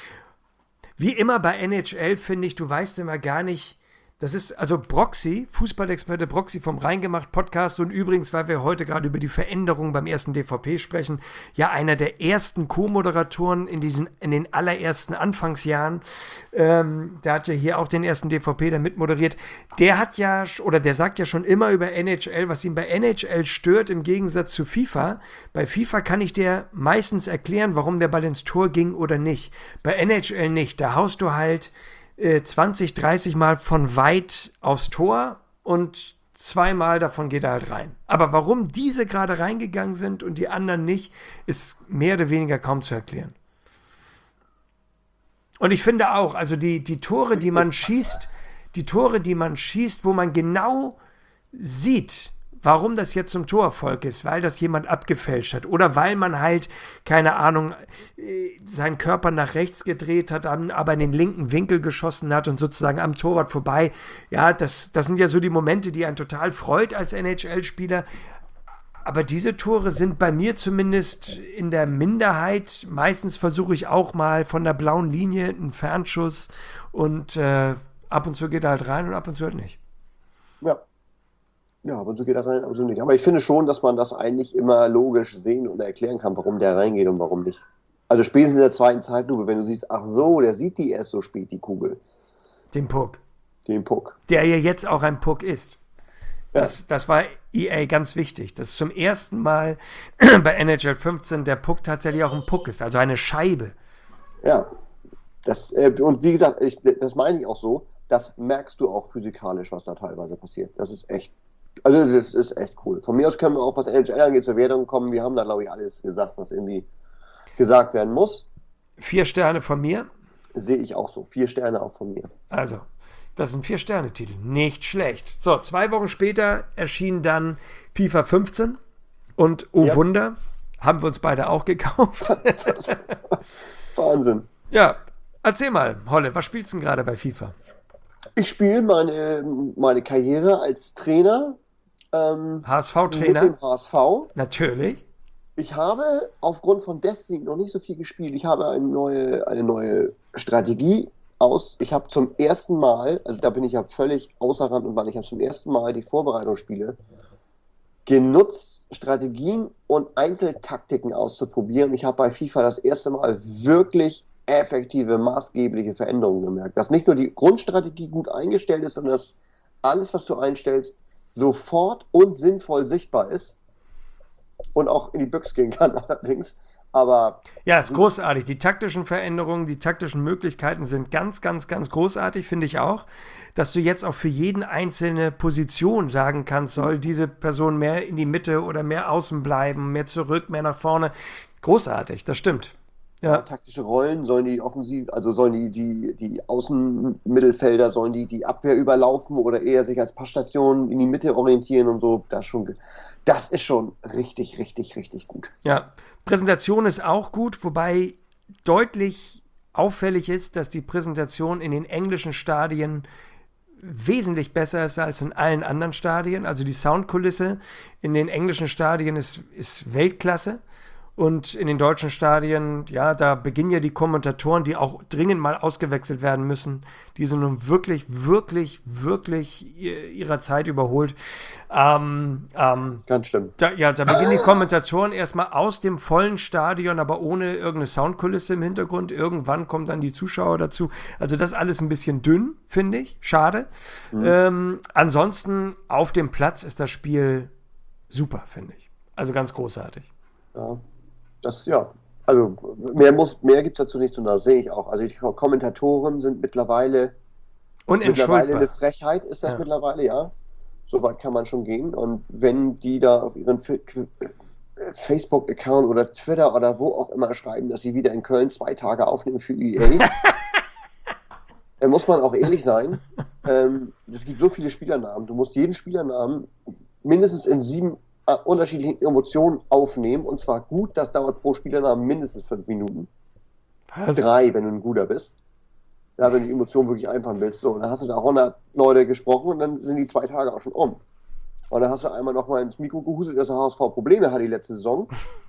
Wie immer bei N H L finde ich, du weißt immer gar nicht, das ist, also Broxy, Fußballexperte Broxy vom Reingemacht Podcast und übrigens, weil wir heute gerade über die Veränderungen beim ersten D V P sprechen, ja einer der ersten Co-Moderatoren in diesen, in den allerersten Anfangsjahren, ähm, der hat ja hier auch den ersten D V P da mitmoderiert, der hat ja, oder der sagt ja schon immer über N H L, was ihn bei N H L stört im Gegensatz zu FIFA. Bei FIFA kann ich dir meistens erklären, warum der Ball ins Tor ging oder nicht. Bei N H L nicht, da haust du halt zwanzig, dreißig Mal von weit aufs Tor und zweimal davon geht er halt rein. Aber warum diese gerade reingegangen sind und die anderen nicht, ist mehr oder weniger kaum zu erklären. Und ich finde auch, also die, die Tore, die man schießt, die Tore, die man schießt, wo man genau sieht, warum das jetzt zum Torerfolg ist, weil das jemand abgefälscht hat oder weil man halt, keine Ahnung, seinen Körper nach rechts gedreht hat, aber in den linken Winkel geschossen hat und sozusagen am Torwart vorbei. Ja, das, das sind ja so die Momente, die einen total freut als N H L-Spieler. Aber diese Tore sind bei mir zumindest in der Minderheit. Meistens versuche ich auch mal von der blauen Linie einen Fernschuss und äh, ab und zu geht er halt rein und ab und zu halt nicht. Ja. Ja, aber so geht er rein, aber so nicht. Aber ich finde schon, dass man das eigentlich immer logisch sehen oder erklären kann, warum der reingeht und warum nicht. Also spätestens in der zweiten Zeitlupe, wenn du siehst, ach so, der sieht die erst so spät, die Kugel, Den Puck. den Puck. Der ja jetzt auch ein Puck ist. Ja. Das, das war E A ganz wichtig, dass zum ersten Mal bei N H L fünfzehn der Puck tatsächlich auch ein Puck ist, also eine Scheibe. Ja. Das, äh, und wie gesagt, ich, das meine ich auch so, das merkst du auch physikalisch, was da teilweise passiert. Das ist echt, also das ist echt cool. Von mir aus können wir auch, was N H L angeht, zur Wertung kommen. Wir haben da, glaube ich, alles gesagt, was irgendwie gesagt werden muss. Vier Sterne von mir. Sehe ich auch so. Vier Sterne auch von mir. Also, das sind vier Sterne-Titel. Nicht schlecht. So, zwei Wochen später erschien dann FIFA fünfzehn. Und oh Ja. Wunder, haben wir uns beide auch gekauft. Das, Wahnsinn. Ja, erzähl mal, Holle, was spielst du denn gerade bei FIFA? Ich spiele meine, meine Karriere als Trainer ähm, H S mit V-Trainer? dem H S V. Natürlich. Ich habe aufgrund von Destiny noch nicht so viel gespielt. Ich habe eine neue, eine neue Strategie aus. Ich habe zum ersten Mal, also da bin ich ja völlig außer Rand und Band, ich habe zum ersten Mal die Vorbereitungsspiele genutzt, Strategien und Einzeltaktiken auszuprobieren. Ich habe bei FIFA das erste Mal wirklich effektive, maßgebliche Veränderungen gemerkt. Dass nicht nur die Grundstrategie gut eingestellt ist, sondern dass alles, was du einstellst, sofort und sinnvoll sichtbar ist und auch in die Büchse gehen kann allerdings. Aber Ja, ist großartig. Die taktischen Veränderungen, die taktischen Möglichkeiten sind ganz, ganz, ganz großartig, finde ich auch. Dass du jetzt auch für jeden einzelne Position sagen kannst, soll diese Person mehr in die Mitte oder mehr außen bleiben, mehr zurück, mehr nach vorne. Großartig, das stimmt. ja, Ja, taktische Rollen sollen die offensiv, also sollen die, die, die Außenmittelfelder, sollen die die Abwehr überlaufen oder eher sich als Passstation in die Mitte orientieren und so. Das schon, ge- das ist schon richtig, richtig, richtig gut. ja. Präsentation ist auch gut, wobei deutlich auffällig ist, dass die Präsentation in den englischen Stadien wesentlich besser ist als in allen anderen Stadien. Also die Soundkulisse in den englischen Stadien ist, ist Weltklasse. Und in den deutschen Stadien, ja, da beginnen ja die Kommentatoren, die auch dringend mal ausgewechselt werden müssen. Die sind nun wirklich, wirklich, wirklich ihrer Zeit überholt. Ähm, ähm, Ganz stimmt. da, ja, da beginnen die Kommentatoren erstmal aus dem vollen Stadion, aber ohne irgendeine Soundkulisse im Hintergrund. Irgendwann kommen dann die Zuschauer dazu. Also das ist alles ein bisschen dünn, finde ich. Schade. Mhm. Ähm, ansonsten auf dem Platz ist das Spiel super, finde ich. Also ganz großartig. Ja, das, ja. Also mehr muss, mehr gibt es dazu nicht zu, das sehe ich auch. Also die Kommentatoren sind mittlerweile, mittlerweile eine Frechheit, ist das ja. mittlerweile, ja. Soweit kann man schon gehen. Und wenn die da auf ihren Facebook-Account oder Twitter oder wo auch immer schreiben, dass sie wieder in Köln zwei Tage aufnehmen für E A, dann muss man auch ehrlich sein. Ähm, es gibt so viele Spielernamen. Du musst jeden Spielernamen mindestens in sieben äh, unterschiedlichen Emotionen aufnehmen. Und zwar gut. Das dauert pro Spielernamen mindestens fünf Minuten. Was? Drei, wenn du ein guter bist. Ja, wenn du die Emotionen wirklich einfangen willst. So, und dann hast du da hundert Leute gesprochen und dann sind die zwei Tage auch schon um. Und dann hast du einmal noch mal ins Mikro gehuselt, dass der H S V Probleme hat die letzte Saison.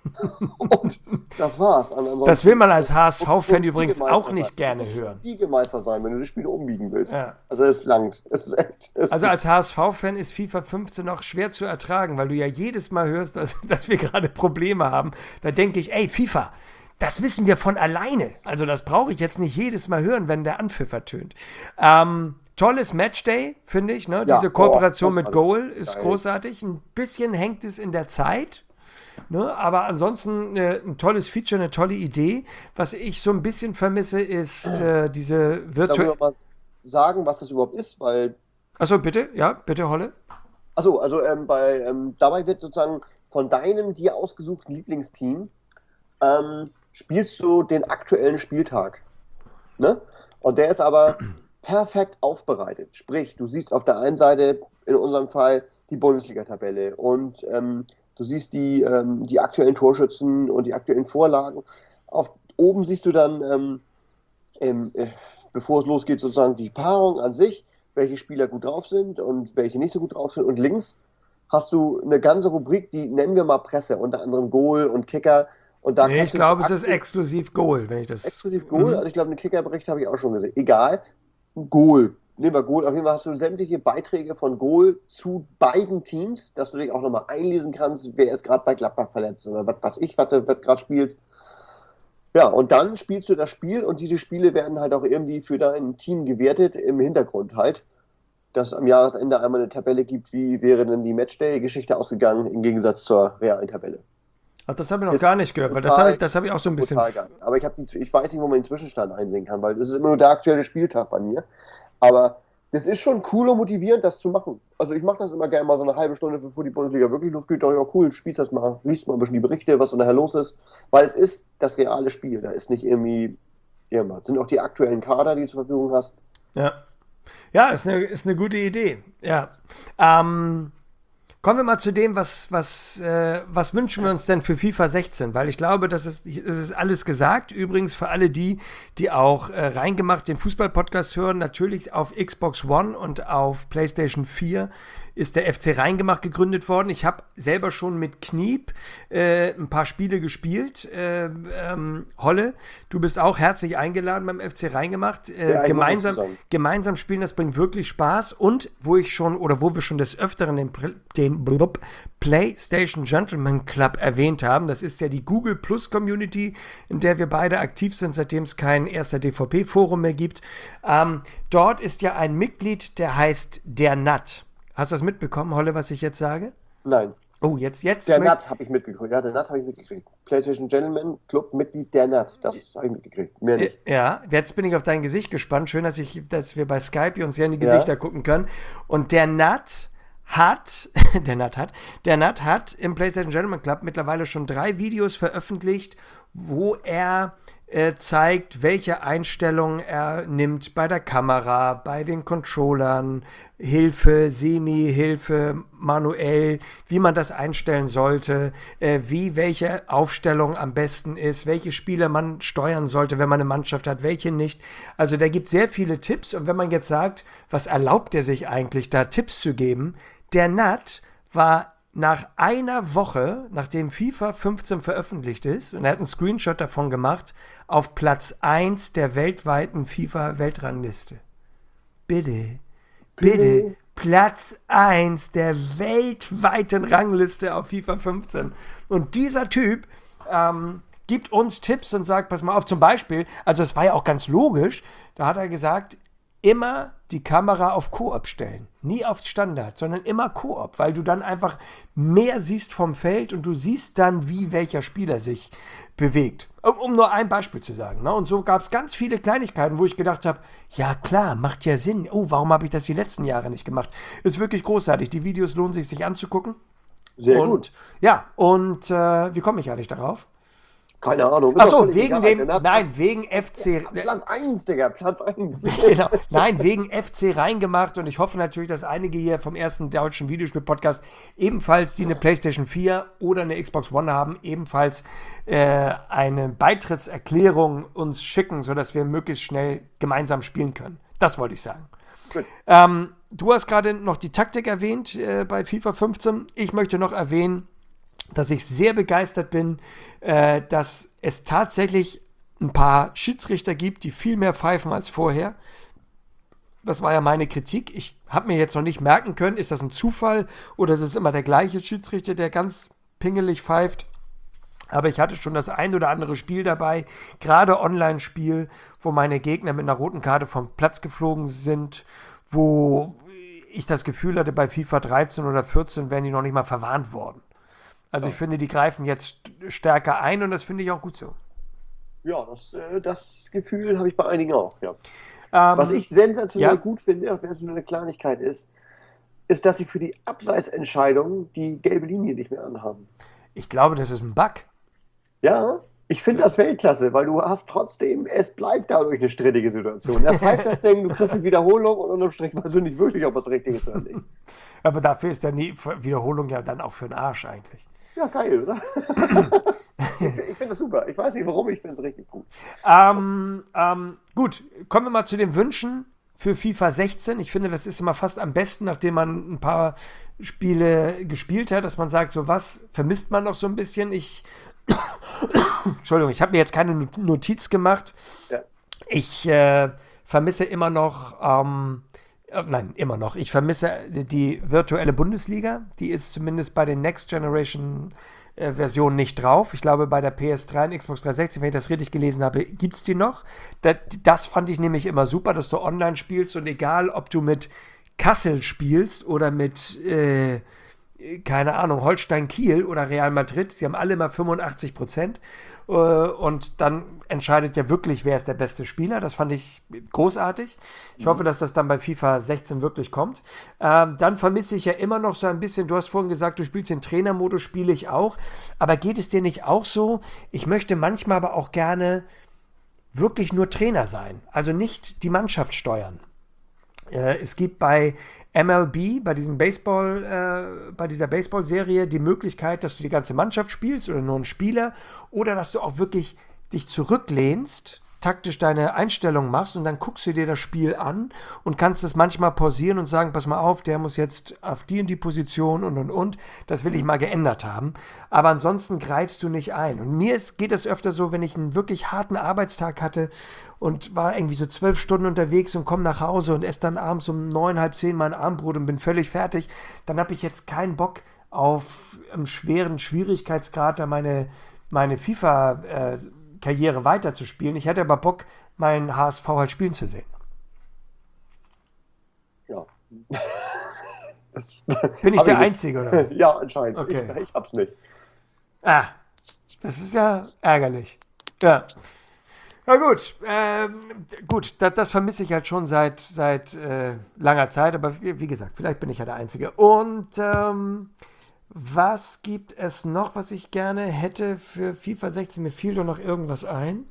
Und das war's. Das will man als H S V-Fan übrigens auch nicht sein. gerne hören. Du musst Spiegelmeister sein, wenn du die Spiele umbiegen willst. Ja. Also es langt. Es ist echt, es also als H S V-Fan ist FIFA fünfzehn auch schwer zu ertragen, weil du ja jedes Mal hörst, dass, dass wir gerade Probleme haben. Da denke ich, ey, FIFA, das wissen wir von alleine. Also das brauche ich jetzt nicht jedes Mal hören, wenn der Anpfiff ertönt. Ähm, tolles Matchday, finde ich. Ne? Ja, Diese Kooperation oh, mit Goal ist geil. großartig. Ein bisschen hängt es in der Zeit. Ne? Aber ansonsten äh, ein tolles Feature, eine tolle Idee. Was ich so ein bisschen vermisse, ist äh, diese virtuelle... Ich mal sagen, was das überhaupt ist, weil... Achso, bitte. Ja, bitte, Holle. Achso, also ähm, bei, ähm, dabei wird sozusagen von deinem dir ausgesuchten Lieblingsteam ähm, spielst du den aktuellen Spieltag. Ne? Und der ist aber perfekt aufbereitet. Sprich, du siehst auf der einen Seite, in unserem Fall, die Bundesliga-Tabelle und ähm, du siehst die, ähm, die aktuellen Torschützen und die aktuellen Vorlagen. Auf, oben siehst du dann, ähm, ähm, äh, bevor es losgeht, sozusagen die Paarung an sich, welche Spieler gut drauf sind und welche nicht so gut drauf sind. Und links hast du eine ganze Rubrik, die nennen wir mal Presse, unter anderem Goal und Kicker. Und da nee, ich glaube, es ist exklusiv Goal, wenn ich das... Exklusiv Goal? Mhm. Also ich glaube, einen Kickerbericht habe ich auch schon gesehen. Egal. Goal. Nehmen wir Goal. Auf jeden Fall hast du sämtliche Beiträge von Goal zu beiden Teams, dass du dich auch nochmal einlesen kannst, wer ist gerade bei Gladbach verletzt oder was weiß ich, was du gerade spielst. Ja, und dann spielst du das Spiel und diese Spiele werden halt auch irgendwie für dein Team gewertet im Hintergrund halt, dass es am Jahresende einmal eine Tabelle gibt, wie wäre denn die Matchday-Geschichte ausgegangen im Gegensatz zur realen Tabelle. Ach, das habe ich noch Ist gar nicht gehört, weil das total- habe ich, das habe ich auch so ein bisschen. Total geil. Aber ich, hab die, ich weiß nicht, wo man den Zwischenstand einsehen kann, weil das ist immer nur der aktuelle Spieltag bei mir. Aber das ist schon cool und motivierend, das zu machen. Also ich mache das immer gerne mal so eine halbe Stunde, bevor die Bundesliga wirklich losgeht. Doch ja, cool, spielst das mal, liest mal ein bisschen die Berichte, was so nachher los ist. Weil es ist das reale Spiel. Da ist nicht irgendwie irgendwas. Das sind auch die aktuellen Kader, die du zur Verfügung hast. Ja. Ja, ist eine, ist eine gute Idee. Ja. Ähm, kommen wir mal zu dem, was, was, äh, was wünschen wir uns denn für FIFA sechzehn? Weil ich glaube, das ist, es ist alles gesagt. Übrigens für alle die, die auch äh, reingemacht den Fußball-Podcast hören, natürlich auf Xbox One und auf PlayStation vier ist der F C Reingemacht gegründet worden. Ich habe selber schon mit Kniep äh, ein paar Spiele gespielt. Äh, ähm, Holle, du bist auch herzlich eingeladen beim F C Reingemacht. Äh, Ja, ich muss gemeinsam, dazu sagen. gemeinsam spielen, das bringt wirklich Spaß. Und wo ich schon, oder wo wir schon des Öfteren den, Pr- den blub, PlayStation Gentleman Club erwähnt haben, das ist ja die Google Plus Community, in der wir beide aktiv sind, seitdem es kein erster D V P-Forum mehr gibt. Ähm, dort ist ja ein Mitglied, der heißt der Nat. Hast du das mitbekommen, Holle, was ich jetzt sage? Nein. Oh, jetzt, jetzt. Der möcht- Nat habe ich mitgekriegt. Ja, der Nat habe ich mitgekriegt. PlayStation Gentleman Club Mitglied der Nat. Das habe ich mitgekriegt. Mehr nicht. Ja, jetzt bin ich auf dein Gesicht gespannt. Schön, dass, ich, dass wir bei Skype uns ja in die Ja. Gesichter gucken können. Und der Nat hat, der Nat hat, der Nat hat im PlayStation Gentleman Club mittlerweile schon drei Videos veröffentlicht, wo er äh, zeigt, welche Einstellungen er nimmt bei der Kamera, bei den Controllern, Hilfe, Semi-Hilfe, manuell, wie man das einstellen sollte, äh, wie welche Aufstellung am besten ist, welche Spiele man steuern sollte, wenn man eine Mannschaft hat, welche nicht. Also da gibt es sehr viele Tipps und wenn man jetzt sagt, was erlaubt er sich eigentlich, da Tipps zu geben, der Nat war nach einer Woche, nachdem FIFA fünfzehn veröffentlicht ist, und er hat einen Screenshot davon gemacht, auf Platz eins der weltweiten FIFA-Weltrangliste. Bitte, bitte, Bitte. Platz eins der weltweiten Rangliste auf FIFA fünfzehn. Und dieser Typ ähm, gibt uns Tipps und sagt, pass mal auf, zum Beispiel, also es war ja auch ganz logisch, da hat er gesagt, immer die Kamera auf Koop stellen. Nie auf Standard, sondern immer Koop, weil du dann einfach mehr siehst vom Feld und du siehst dann, wie welcher Spieler sich bewegt. Um, um nur ein Beispiel zu sagen. Ne? Und so gab es ganz viele Kleinigkeiten, wo ich gedacht habe, ja klar, macht ja Sinn. Oh, warum habe ich das die letzten Jahre nicht gemacht? Ist wirklich großartig. Die Videos lohnen sich, sich anzugucken. Sehr und, gut. Ja, und äh, wie komme ich eigentlich darauf? Keine Ahnung. Ist doch Achso, völlig wegen egal. dem, Der Nat- nein, wegen F C... Platz eins, Digga. Platz eins. Genau. Nein, wegen F C reingemacht und ich hoffe natürlich, dass einige hier vom ersten deutschen Videospiel-Podcast ebenfalls, die eine PlayStation vier oder eine Xbox One haben, ebenfalls äh, eine Beitrittserklärung uns schicken, sodass wir möglichst schnell gemeinsam spielen können. Das wollte ich sagen. Gut. Ähm, du hast gerade noch die Taktik erwähnt äh, bei FIFA fünfzehn. Ich möchte noch erwähnen, dass ich sehr begeistert bin, äh, dass es tatsächlich ein paar Schiedsrichter gibt, die viel mehr pfeifen als vorher. Das war ja meine Kritik. Ich habe mir jetzt noch nicht merken können, ist das ein Zufall oder ist es immer der gleiche Schiedsrichter, der ganz pingelig pfeift. Aber ich hatte schon das ein oder andere Spiel dabei, gerade Online-Spiel, wo meine Gegner mit einer roten Karte vom Platz geflogen sind, wo ich das Gefühl hatte, bei FIFA dreizehn oder vierzehn wären die noch nicht mal verwarnt worden. Also ich finde, die greifen jetzt stärker ein und das finde ich auch gut so. Ja, das, äh, das Gefühl habe ich bei einigen auch, ja. Ähm, Was ich sensationell ja. gut finde, auch wenn es nur eine Kleinigkeit ist, ist, dass sie für die Abseitsentscheidung die gelbe Linie nicht mehr anhaben. Ich glaube, das ist ein Bug. Ja, ich finde das Weltklasse, weil du hast trotzdem, es bleibt dadurch eine strittige Situation. Er pfeift das Ding, du kriegst eine Wiederholung und unterm Strich weißt du nicht wirklich, ob es richtig ist oder nicht. Aber dafür ist dann die Wiederholung ja dann auch für den Arsch eigentlich. Ja, geil, oder? ich ich finde das super. Ich weiß nicht warum, ich finde es richtig gut. Ähm, ähm, gut, kommen wir mal zu den Wünschen für FIFA sechzehn. Ich finde, das ist immer fast am besten, nachdem man ein paar Spiele gespielt hat, dass man sagt, so was vermisst man noch so ein bisschen. Ich, Entschuldigung, ich habe mir jetzt keine Notiz gemacht. Ja. Ich äh, vermisse immer noch, ähm, äh, nein, immer noch, ich vermisse die virtuelle Bundesliga. Die ist zumindest bei den Next Generation äh, Versionen nicht drauf. Ich glaube, bei der P S drei und Xbox dreihundertsechzig, wenn ich das richtig gelesen habe, gibt es die noch. Das, das fand ich nämlich immer super, dass du online spielst und egal, ob du mit Kassel spielst oder mit, äh, keine Ahnung, Holstein Kiel oder Real Madrid, sie haben alle immer fünfundachtzig Prozent äh, und dann entscheidet ja wirklich, wer ist der beste Spieler. Das fand ich großartig. Ich hoffe, dass das dann bei FIFA sechzehn wirklich kommt. Ähm, dann vermisse ich ja immer noch so ein bisschen, du hast vorhin gesagt, du spielst den Trainermodus, spiele ich auch, aber geht es dir nicht auch so? Ich möchte manchmal aber auch gerne wirklich nur Trainer sein, also nicht die Mannschaft steuern. Äh, es gibt bei M L B, bei diesem Baseball, äh, bei dieser Baseball-Serie die Möglichkeit, dass du die ganze Mannschaft spielst oder nur einen Spieler oder dass du auch wirklich dich zurücklehnst, taktisch deine Einstellung machst und dann guckst du dir das Spiel an und kannst es manchmal pausieren und sagen, pass mal auf, der muss jetzt auf die und die Position und und und, das will ich mal geändert haben. Aber ansonsten greifst du nicht ein. Und mir ist, geht es öfter so, wenn ich einen wirklich harten Arbeitstag hatte und war irgendwie so zwölf Stunden unterwegs und komme nach Hause und esse dann abends um neun, halb zehn mein Abendbrot und bin völlig fertig, dann habe ich jetzt keinen Bock auf einen schweren Schwierigkeitsgrad da meine, meine FIFA äh, Karriere weiterzuspielen. Ich hätte aber Bock, meinen H S V halt spielen zu sehen. Ja. Das, Bin ich hab der ich nicht. Einzige, oder was? Ja, anscheinend. Okay. Ich, ich hab's nicht. Ah, das ist ja ärgerlich. Ja. Na gut, ähm, gut, das, das vermisse ich halt schon seit, seit äh, langer Zeit, aber wie, wie gesagt, vielleicht bin ich ja der Einzige. Und ähm, was gibt es noch, was ich gerne hätte für FIFA sechzehn? Mir fiel doch noch irgendwas ein.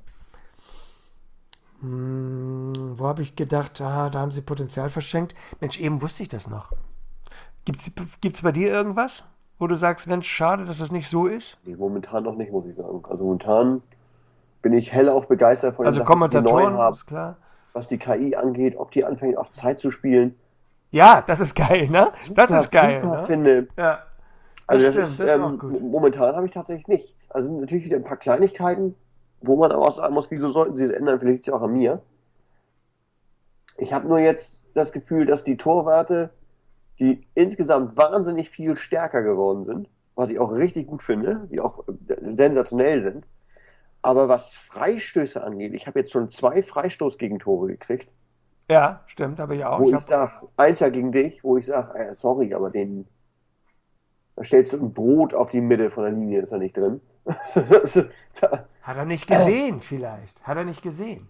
Hm, wo habe ich gedacht, ah, da haben sie Potenzial verschenkt? Mensch, eben wusste ich das noch. Gibt's, gibt's bei dir irgendwas, wo du sagst, Mensch, schade, dass das nicht so ist? Nee, momentan noch nicht, muss ich sagen. Also momentan bin ich hellauf begeistert von den Also Sachen, die sie neu Kommentatoren, haben, ist klar. was die K I angeht, ob die anfangen auf Zeit zu spielen. Ja, das ist geil, ne? Das Super, ist geil, super ne? finde. Ja, Also das das stimmt, ist, das ist auch ähm, gut. momentan habe ich tatsächlich nichts. Also sind natürlich wieder ein paar Kleinigkeiten, wo man aber auch sagen muss, wieso sollten sie es ändern? Vielleicht liegt es ja auch an mir. Ich habe nur jetzt das Gefühl, dass die Torwarte, die insgesamt wahnsinnig viel stärker geworden sind, was ich auch richtig gut finde, die auch äh, sensationell sind. Aber was Freistöße angeht, ich habe jetzt schon zwei Freistoßgegentore gekriegt, Ja, stimmt, habe ich auch. wo Ich ich habe sage, eins ja gegen dich, wo ich sage, äh, sorry, aber den, da stellst du ein Brot auf die Mitte von der Linie, ist er nicht drin. Hat er nicht gesehen, vielleicht. Hat er nicht gesehen.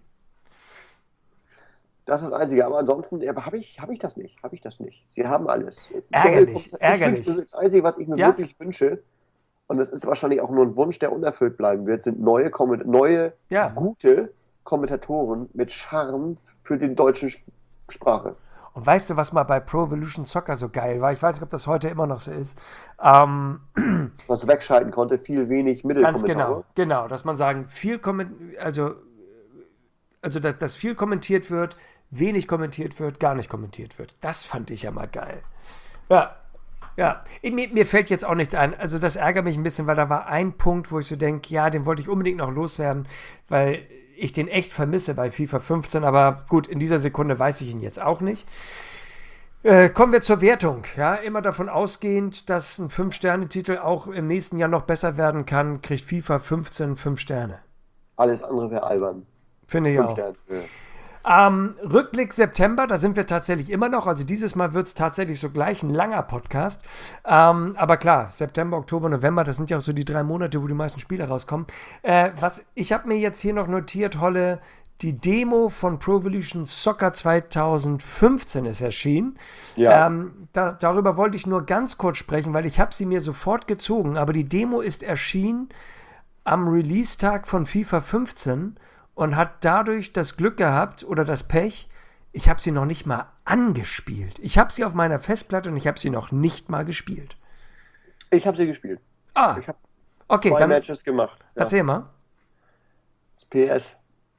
Das ist das Einzige. Aber ansonsten ja, habe ich, hab ich das nicht. Habe ich das nicht. Sie haben alles. Ärgerlich, Ich ärgerlich. wünsche mir, das Einzige, was ich mir Ja? wirklich wünsche, und das ist wahrscheinlich auch nur ein Wunsch, der unerfüllt bleiben wird, sind neue, Komment neue Ja. gute Kommentatoren mit Charme für die deutsche Sp- Sprache. Und weißt du, was mal bei Pro Evolution Soccer so geil war? Ich weiß nicht, ob das heute immer noch so ist. Ähm, Was wegschalten konnte, viel wenig ganz Mittelkommentare. genau, genau, dass man sagen, viel komment also, also dass, dass viel kommentiert wird, wenig kommentiert wird, gar nicht kommentiert wird. Das fand ich ja mal geil. Ja, ja. Mir, mir fällt jetzt auch nichts ein. Also das ärgert mich ein bisschen, weil da war ein Punkt, wo ich so denke, ja, den wollte ich unbedingt noch loswerden, weil ich den echt vermisse bei FIFA fünfzehn. Aber gut, in dieser Sekunde weiß ich ihn jetzt auch nicht. Äh, kommen wir zur Wertung. Ja, immer davon ausgehend, dass ein fünf Sterne Titel auch im nächsten Jahr noch besser werden kann, kriegt FIFA fünfzehn fünf Sterne. Alles andere wäre albern. Finde ich Fünf auch. Sterne. Ja. Ähm, Rückblick September, da sind wir tatsächlich immer noch. Also dieses Mal wird es tatsächlich so gleich ein langer Podcast. Ähm, aber klar, September, Oktober, November, das sind ja auch so die drei Monate, wo die meisten Spiele rauskommen. Äh, was, ich habe mir jetzt hier noch notiert, Holle, die Demo von Pro Evolution Soccer zwanzig fünfzehn ist erschienen. Ja. Ähm, da, darüber wollte ich nur ganz kurz sprechen, weil ich habe sie mir sofort gezogen. Aber die Demo ist erschienen am Release-Tag von FIFA fünfzehn und hat dadurch das Glück gehabt oder das Pech, ich habe sie noch nicht mal angespielt. Ich habe sie auf meiner Festplatte und ich habe sie noch nicht mal gespielt. Ich habe sie gespielt. Ah, Ich habe okay, zwei dann Matches gemacht. Ja. erzähl mal. Das P S.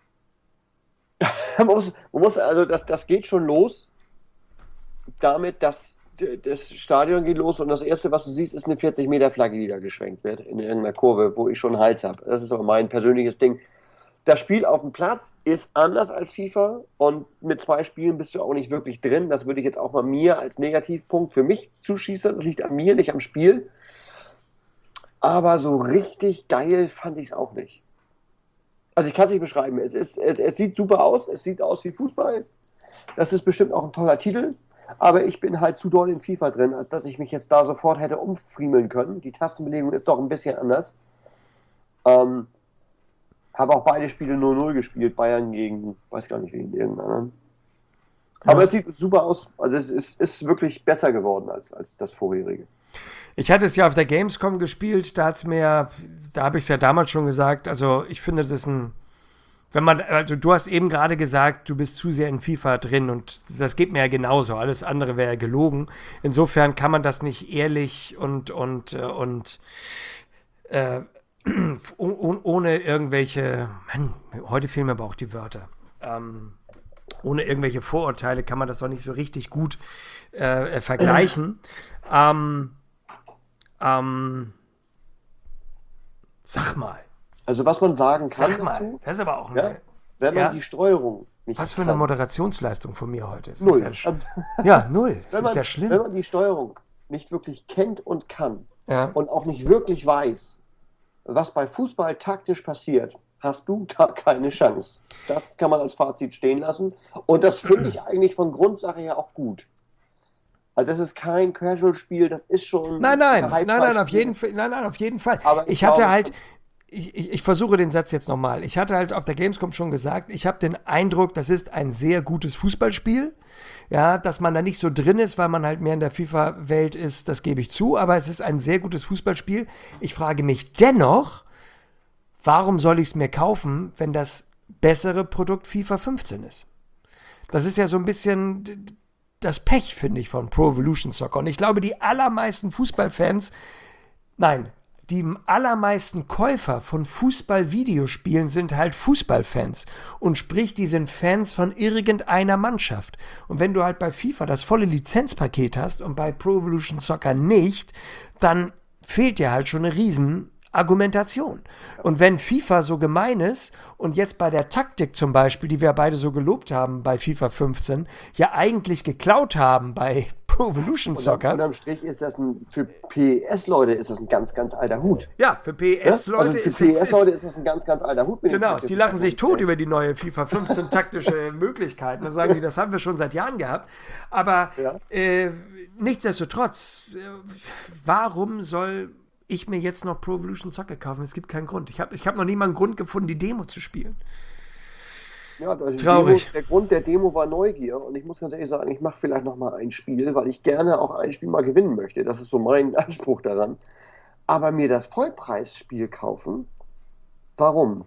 man, muss, man muss, also das, das geht schon los damit, dass d- das Stadion geht los und das Erste, was du siehst, ist eine vierzig Meter Flagge, die da geschwenkt wird in irgendeiner Kurve, wo ich schon einen Hals habe. Das ist aber mein persönliches Ding. Das Spiel auf dem Platz ist anders als FIFA und mit zwei Spielen bist du auch nicht wirklich drin. Das würde ich jetzt auch mal mir als Negativpunkt für mich zuschießen. Das liegt an mir, nicht am Spiel. Aber so richtig geil fand ich es auch nicht. Also ich kann es nicht beschreiben. Es, ist, es, es sieht super aus. Es sieht aus wie Fußball. Das ist bestimmt auch ein toller Titel. Aber ich bin halt zu doll in FIFA drin, als dass ich mich jetzt da sofort hätte umfriemeln können. Die Tastenbelegung ist doch ein bisschen anders. Ähm, habe auch beide Spiele null null gespielt. Bayern gegen, weiß gar nicht, gegen irgendeinen. Ja. Aber es sieht super aus. Also es ist, ist wirklich besser geworden als, als das vorherige. Ich hatte es ja auf der Gamescom gespielt, da hat's mir, da habe ich es ja damals schon gesagt, also ich finde, das ist ein, wenn man, also du hast eben gerade gesagt, du bist zu sehr in FIFA drin und das geht mir ja genauso, alles andere wäre ja gelogen. Insofern kann man das nicht ehrlich und, und, und äh, ohne irgendwelche, Mann, heute fehlen mir aber auch die Wörter, ähm, ohne irgendwelche Vorurteile kann man das doch nicht so richtig gut äh, vergleichen. ähm, Ähm, sag mal. Also was man sagen kann Sag mal, dazu, das ist aber auch eine, ja, wenn man ja, die Steuerung nicht was für kann. eine Moderationsleistung von mir heute. Das Null. Ist ja, ja, null. Das wenn ist man, ja schlimm. Wenn man die Steuerung nicht wirklich kennt und kann Ja. und auch nicht wirklich weiß, was bei Fußball taktisch passiert, hast du da keine Chance. Das kann man als Fazit stehen lassen. Und das finde ich eigentlich von Grundsache her auch gut. Also das ist kein Casual-Spiel, das ist schon... Nein, nein, ein nein, nein, auf Hype-Spiel. jeden Fall, nein, nein, auf jeden Fall. Aber ich ich hatte glaube, halt, ich, ich, ich versuche den Satz jetzt nochmal. Ich hatte halt auf der Gamescom schon gesagt, ich habe den Eindruck, das ist ein sehr gutes Fußballspiel. Ja, dass man da nicht so drin ist, weil man halt mehr in der FIFA-Welt ist, das gebe ich zu. Aber es ist ein sehr gutes Fußballspiel. Ich frage mich dennoch, warum soll ich es mir kaufen, wenn das bessere Produkt FIFA fünfzehn ist? Das ist ja so ein bisschen das Pech, finde ich, von Pro Evolution Soccer. Und ich glaube, die allermeisten Fußballfans, nein, die allermeisten Käufer von Fußball-Videospielen sind halt Fußballfans. Und sprich, die sind Fans von irgendeiner Mannschaft. Und wenn du halt bei FIFA das volle Lizenzpaket hast und bei Pro Evolution Soccer nicht, dann fehlt dir halt schon eine riesen Argumentation. Und wenn FIFA so gemein ist und jetzt bei der Taktik zum Beispiel, die wir beide so gelobt haben bei FIFA fünfzehn, ja eigentlich geklaut haben bei Pro Evolution Soccer. Unterm Strich ist das ein, für P E S-Leute ist das ein ganz, ganz alter Hut. Ja, für P E S-Leute also ist, für P E S-Leute ist, ist das ein ganz, ganz alter Hut. Mit genau, dem die lachen sich tot über die neue FIFA fünfzehn taktische Möglichkeiten. Dann sagen die, das haben wir schon seit Jahren gehabt. Aber ja. äh, nichtsdestotrotz, äh, warum soll ich mir jetzt noch Pro Evolution Soccer kaufen? Es gibt keinen Grund. Ich habe ich hab noch nie mal einen Grund gefunden, die Demo zu spielen. Ja, also Traurig. Demo, der Grund der Demo war Neugier und ich muss ganz ehrlich sagen, ich mache vielleicht noch mal ein Spiel, weil ich gerne auch ein Spiel mal gewinnen möchte. Das ist so mein Anspruch daran. Aber mir das Vollpreisspiel kaufen, warum?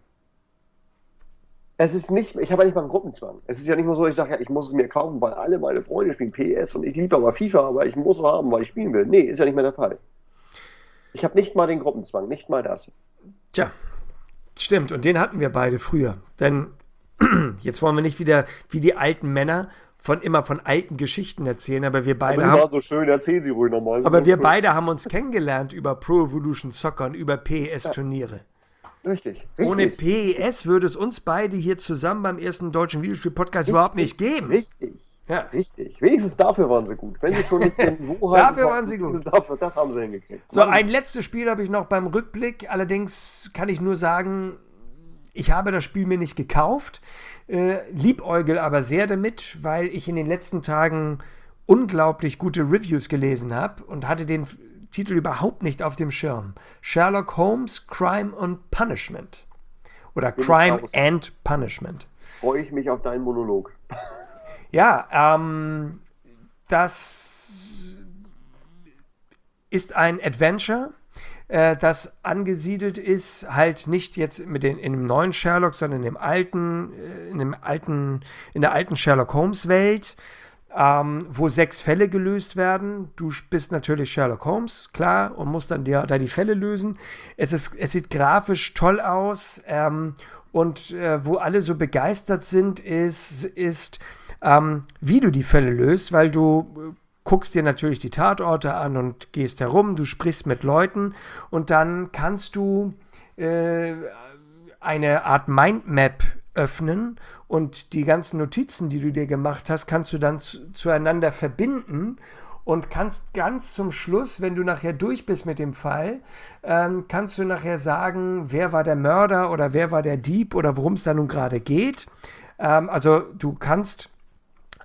Es ist nicht, ich habe ja nicht mal einen Gruppenzwang. Es ist ja nicht nur so, ich sage, ja, ich muss es mir kaufen, weil alle meine Freunde spielen P S und ich liebe aber FIFA, aber ich muss es haben, weil ich spielen will. Nee, ist ja nicht mehr der Fall. Ich habe nicht mal den Gruppenzwang, nicht mal das. Tja, stimmt. Und den hatten wir beide früher. Denn jetzt wollen wir nicht wieder wie die alten Männer von immer von alten Geschichten erzählen, aber wir beide aber haben... waren so schön, erzählen Sie ruhig nochmal. Aber wir beide haben uns kennengelernt über Pro Evolution Soccer und über P E S-Turniere. Ja, richtig, richtig. Ohne P E S würde es uns beide hier zusammen beim ersten deutschen Videospiel-Podcast überhaupt nicht geben. Richtig. Ja. Richtig. Wenigstens dafür waren sie gut. Wenn sie schon nicht den Niveau haben. Dafür waren sie gut. Dafür, das haben sie hingekriegt. So, ein letztes Spiel habe ich noch beim Rückblick. Allerdings kann ich nur sagen, ich habe das Spiel mir nicht gekauft. Äh, liebäugel aber sehr damit, weil ich in den letzten Tagen unglaublich gute Reviews gelesen habe und hatte den F- Titel überhaupt nicht auf dem Schirm. Sherlock Holmes, Crime and Punishment. Oder Bin Crime raus. and Punishment. Freue ich mich auf deinen Monolog. Ja, ähm, das ist ein Adventure, äh, das angesiedelt ist, halt nicht jetzt mit den, in dem neuen Sherlock, sondern in dem alten, äh, in dem alten, in der alten Sherlock Holmes Welt, ähm, wo sechs Fälle gelöst werden. Du bist natürlich Sherlock Holmes, klar, und musst dann die, da die Fälle lösen. Es ist, es sieht grafisch toll aus, ähm, und äh, wo alle so begeistert sind, ist, ist Ähm, wie du die Fälle löst, weil du äh, guckst dir natürlich die Tatorte an und gehst herum, du sprichst mit Leuten und dann kannst du äh, eine Art Mindmap öffnen und die ganzen Notizen, die du dir gemacht hast, kannst du dann zu, zueinander verbinden und kannst ganz zum Schluss, wenn du nachher durch bist mit dem Fall, ähm, kannst du nachher sagen, wer war der Mörder oder wer war der Dieb oder worum es da nun gerade geht. Ähm, also du kannst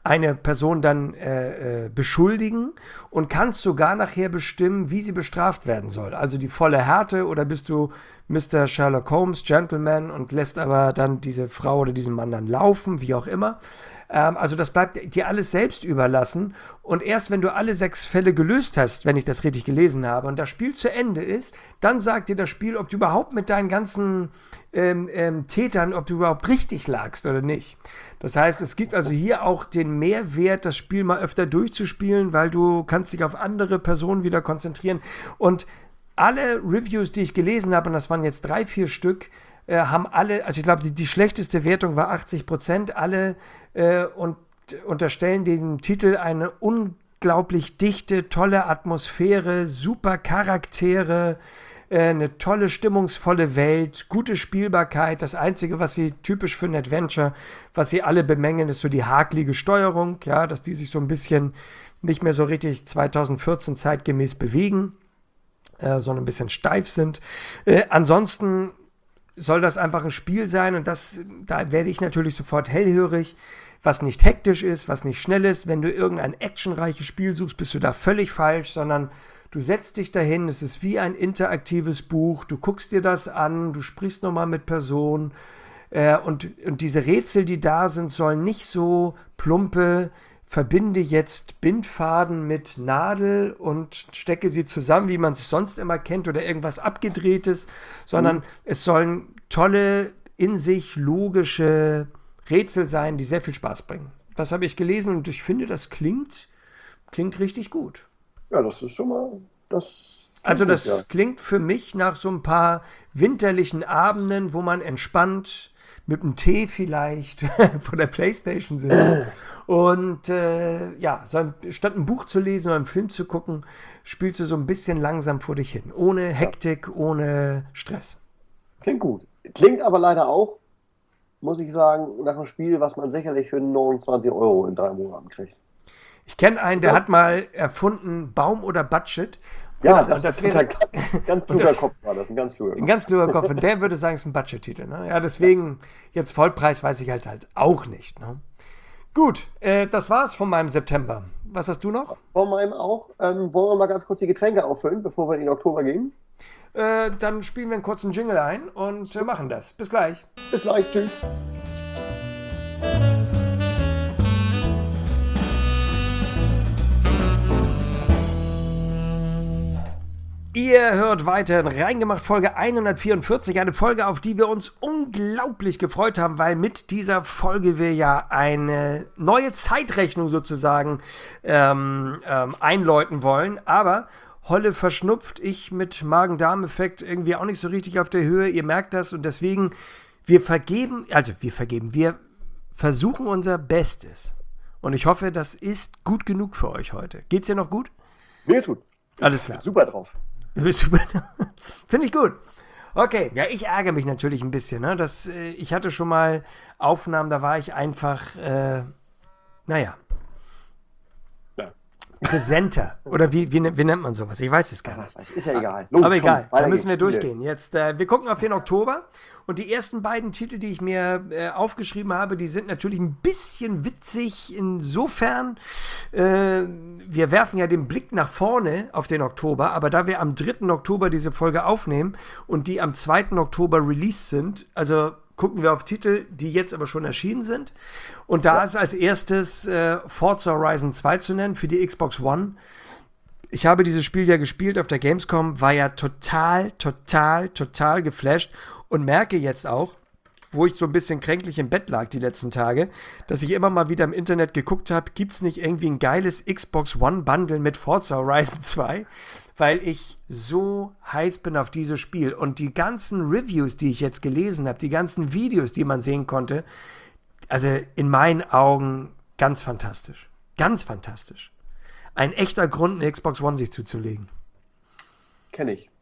eine Person dann äh, äh, beschuldigen und kannst sogar nachher bestimmen, wie sie bestraft werden soll. Also die volle Härte oder bist du Mister Sherlock Holmes, Gentleman und lässt aber dann diese Frau oder diesen Mann dann laufen, wie auch immer. Ähm, also das bleibt dir alles selbst überlassen und erst wenn du alle sechs Fälle gelöst hast, wenn ich das richtig gelesen habe und das Spiel zu Ende ist, dann sagt dir das Spiel, ob du überhaupt mit deinen ganzen ähm, ähm, Tätern, ob du überhaupt richtig lagst oder nicht. Das heißt, es gibt also hier auch den Mehrwert, das Spiel mal öfter durchzuspielen, weil du kannst dich auf andere Personen wieder konzentrieren und alle Reviews, die ich gelesen habe, und das waren jetzt drei, vier Stück, äh, haben alle, also ich glaube, die, die schlechteste Wertung war achtzig Prozent, alle äh, und unterstellen dem Titel eine unglaublich dichte, tolle Atmosphäre, super Charaktere, äh, eine tolle, stimmungsvolle Welt, gute Spielbarkeit. Das Einzige, was sie typisch für ein Adventure, was sie alle bemängeln, ist so die hakelige Steuerung, ja, dass die sich so ein bisschen nicht mehr so richtig zwanzig vierzehn zeitgemäß bewegen, sondern ein bisschen steif sind. Äh, ansonsten soll das einfach ein Spiel sein und das, da werde ich natürlich sofort hellhörig, was nicht hektisch ist, was nicht schnell ist. Wenn du irgendein actionreiches Spiel suchst, bist du da völlig falsch, sondern du setzt dich dahin, es ist wie ein interaktives Buch, du guckst dir das an, du sprichst nochmal mit Personen äh, und, und diese Rätsel, die da sind, sollen nicht so plumpe verbinde jetzt Bindfaden mit Nadel und stecke sie zusammen, wie man es sonst immer kennt, oder irgendwas Abgedrehtes, sondern mhm. es sollen tolle, in sich logische Rätsel sein, die sehr viel Spaß bringen. Das habe ich gelesen und ich finde, das klingt, klingt richtig gut. Ja, das ist schon mal... Das also das gut, ja. klingt für mich nach so ein paar winterlichen Abenden, wo man entspannt mit einem Tee vielleicht vor der Playstation sitzt. Und äh, ja, so, statt ein Buch zu lesen oder einen Film zu gucken, spielst du so ein bisschen langsam vor dich hin. Ohne Hektik, ja. ohne Stress. Klingt gut. Klingt aber leider auch, muss ich sagen, nach einem Spiel, was man sicherlich für neunundzwanzig Euro in drei Monaten kriegt. Ich kenne einen, der ja. hat mal erfunden, Baum oder Budget. Ja, und, das, und das wäre wäre ein ganz kluger das, Kopf war das, ein ganz kluger Kopf. Ein ganz kluger Kopf. Und der würde sagen, es ist ein Budget-Titel. Ne? Ja, deswegen, jetzt Vollpreis weiß ich halt halt auch nicht. Ne? Gut, äh, das war's von meinem September. Was hast du noch? Von meinem auch. Ähm, wollen wir mal ganz kurz die Getränke auffüllen, bevor wir in den Oktober gehen? Äh, dann spielen wir einen kurzen Jingle ein und äh, machen das. Bis gleich. Bis gleich, tschüss. Ihr hört weiter Reingemacht Folge hundertvierundvierzig, eine Folge, auf die wir uns unglaublich gefreut haben, weil mit dieser Folge wir ja eine neue Zeitrechnung sozusagen ähm, ähm, einläuten wollen, aber Holle verschnupft, ich mit Magen-Darm-Effekt irgendwie auch nicht so richtig auf der Höhe, ihr merkt das und deswegen, wir vergeben, also wir vergeben, wir versuchen unser Bestes und ich hoffe, das ist gut genug für euch heute. Geht's dir noch gut? Mir tut. Alles klar. Super drauf. Finde ich gut. Okay, ja, ich ärgere mich natürlich ein bisschen. Ne? Das, äh, ich hatte schon mal Aufnahmen, da war ich einfach, äh, naja, ja. präsenter. Oder wie, wie, wie nennt man sowas? Ich weiß es gar nicht. Ja, ist ja egal. Los, aber egal, komm, da müssen wir Spiele. durchgehen. Jetzt, äh, wir gucken auf den Oktober und die ersten beiden Titel, die ich mir äh, aufgeschrieben habe, die sind natürlich ein bisschen witzig insofern, äh, wir werfen ja den Blick nach vorne auf den Oktober, aber da wir am dritten Oktober diese Folge aufnehmen und die am zweiten Oktober released sind, also gucken wir auf Titel, die jetzt aber schon erschienen sind. Und da ja. ist als erstes äh, Forza Horizon zwei zu nennen für die Xbox One. Ich habe dieses Spiel ja gespielt auf der Gamescom, war ja total, total, total geflasht und merke jetzt auch, wo ich so ein bisschen kränklich im Bett lag die letzten Tage, dass ich immer mal wieder im Internet geguckt habe, gibt es nicht irgendwie ein geiles Xbox One Bundle mit Forza Horizon zwei? Weil ich so heiß bin auf dieses Spiel. Und die ganzen Reviews, die ich jetzt gelesen habe, die ganzen Videos, die man sehen konnte, also in meinen Augen ganz fantastisch. Ganz fantastisch. Ein echter Grund, eine Xbox One sich zuzulegen. Kenn ich.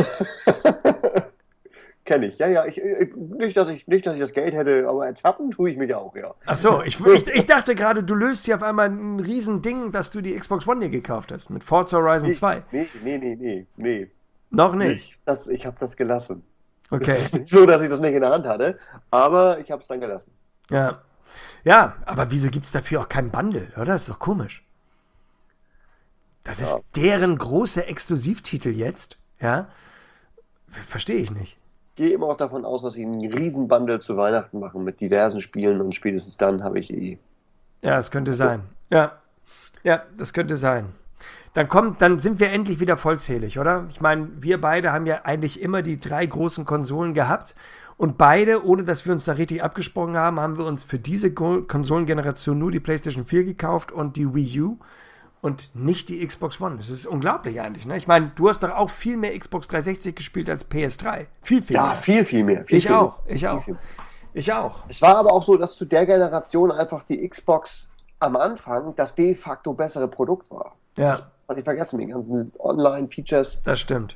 Kenn ich. Ja, ja, ich, ich, nicht, dass ich, nicht, dass ich das Geld hätte, aber ertappen tue ich mich auch, ja. Ach so, ich, ich, ich dachte gerade, du löst hier auf einmal ein Riesending, dass du die Xbox One dir gekauft hast, mit Forza Horizon nee, zwei. Nee, nee, nee, nee, nee. Noch nicht? Ich, das, ich habe das gelassen. Okay. So, dass ich das nicht in der Hand hatte, aber ich habe es dann gelassen. Ja. Ja, aber wieso gibt es dafür auch keinen Bundle, oder? Das ist doch komisch. Das Ja. ist deren großer Exklusivtitel jetzt, ja? Verstehe ich nicht. Gehe immer auch davon aus, dass sie einen riesen Bundle zu Weihnachten machen mit diversen Spielen und spätestens dann habe ich eh. Ja, es könnte sein. Ja, ja, das könnte sein. Dann kommt, dann sind wir endlich wieder vollzählig, oder? Ich meine, wir beide haben ja eigentlich immer die drei großen Konsolen gehabt und beide, ohne dass wir uns da richtig abgesprochen haben, haben wir uns für diese Go- Konsolengeneration nur die PlayStation vier gekauft und die Wii U und nicht die Xbox One. Das ist unglaublich eigentlich, ne? Ich meine, du hast doch auch viel mehr Xbox dreihundertsechzig gespielt als P S drei. Viel, viel Ja, mehr. viel, viel mehr. Viel, Ich viel auch, mehr. ich Viel, auch. viel mehr. Ich auch. Es war aber auch so, dass zu der Generation einfach die Xbox am Anfang das de facto bessere Produkt war. Ja, Das hatte ich vergessen, die ganzen Online-Features. das stimmt.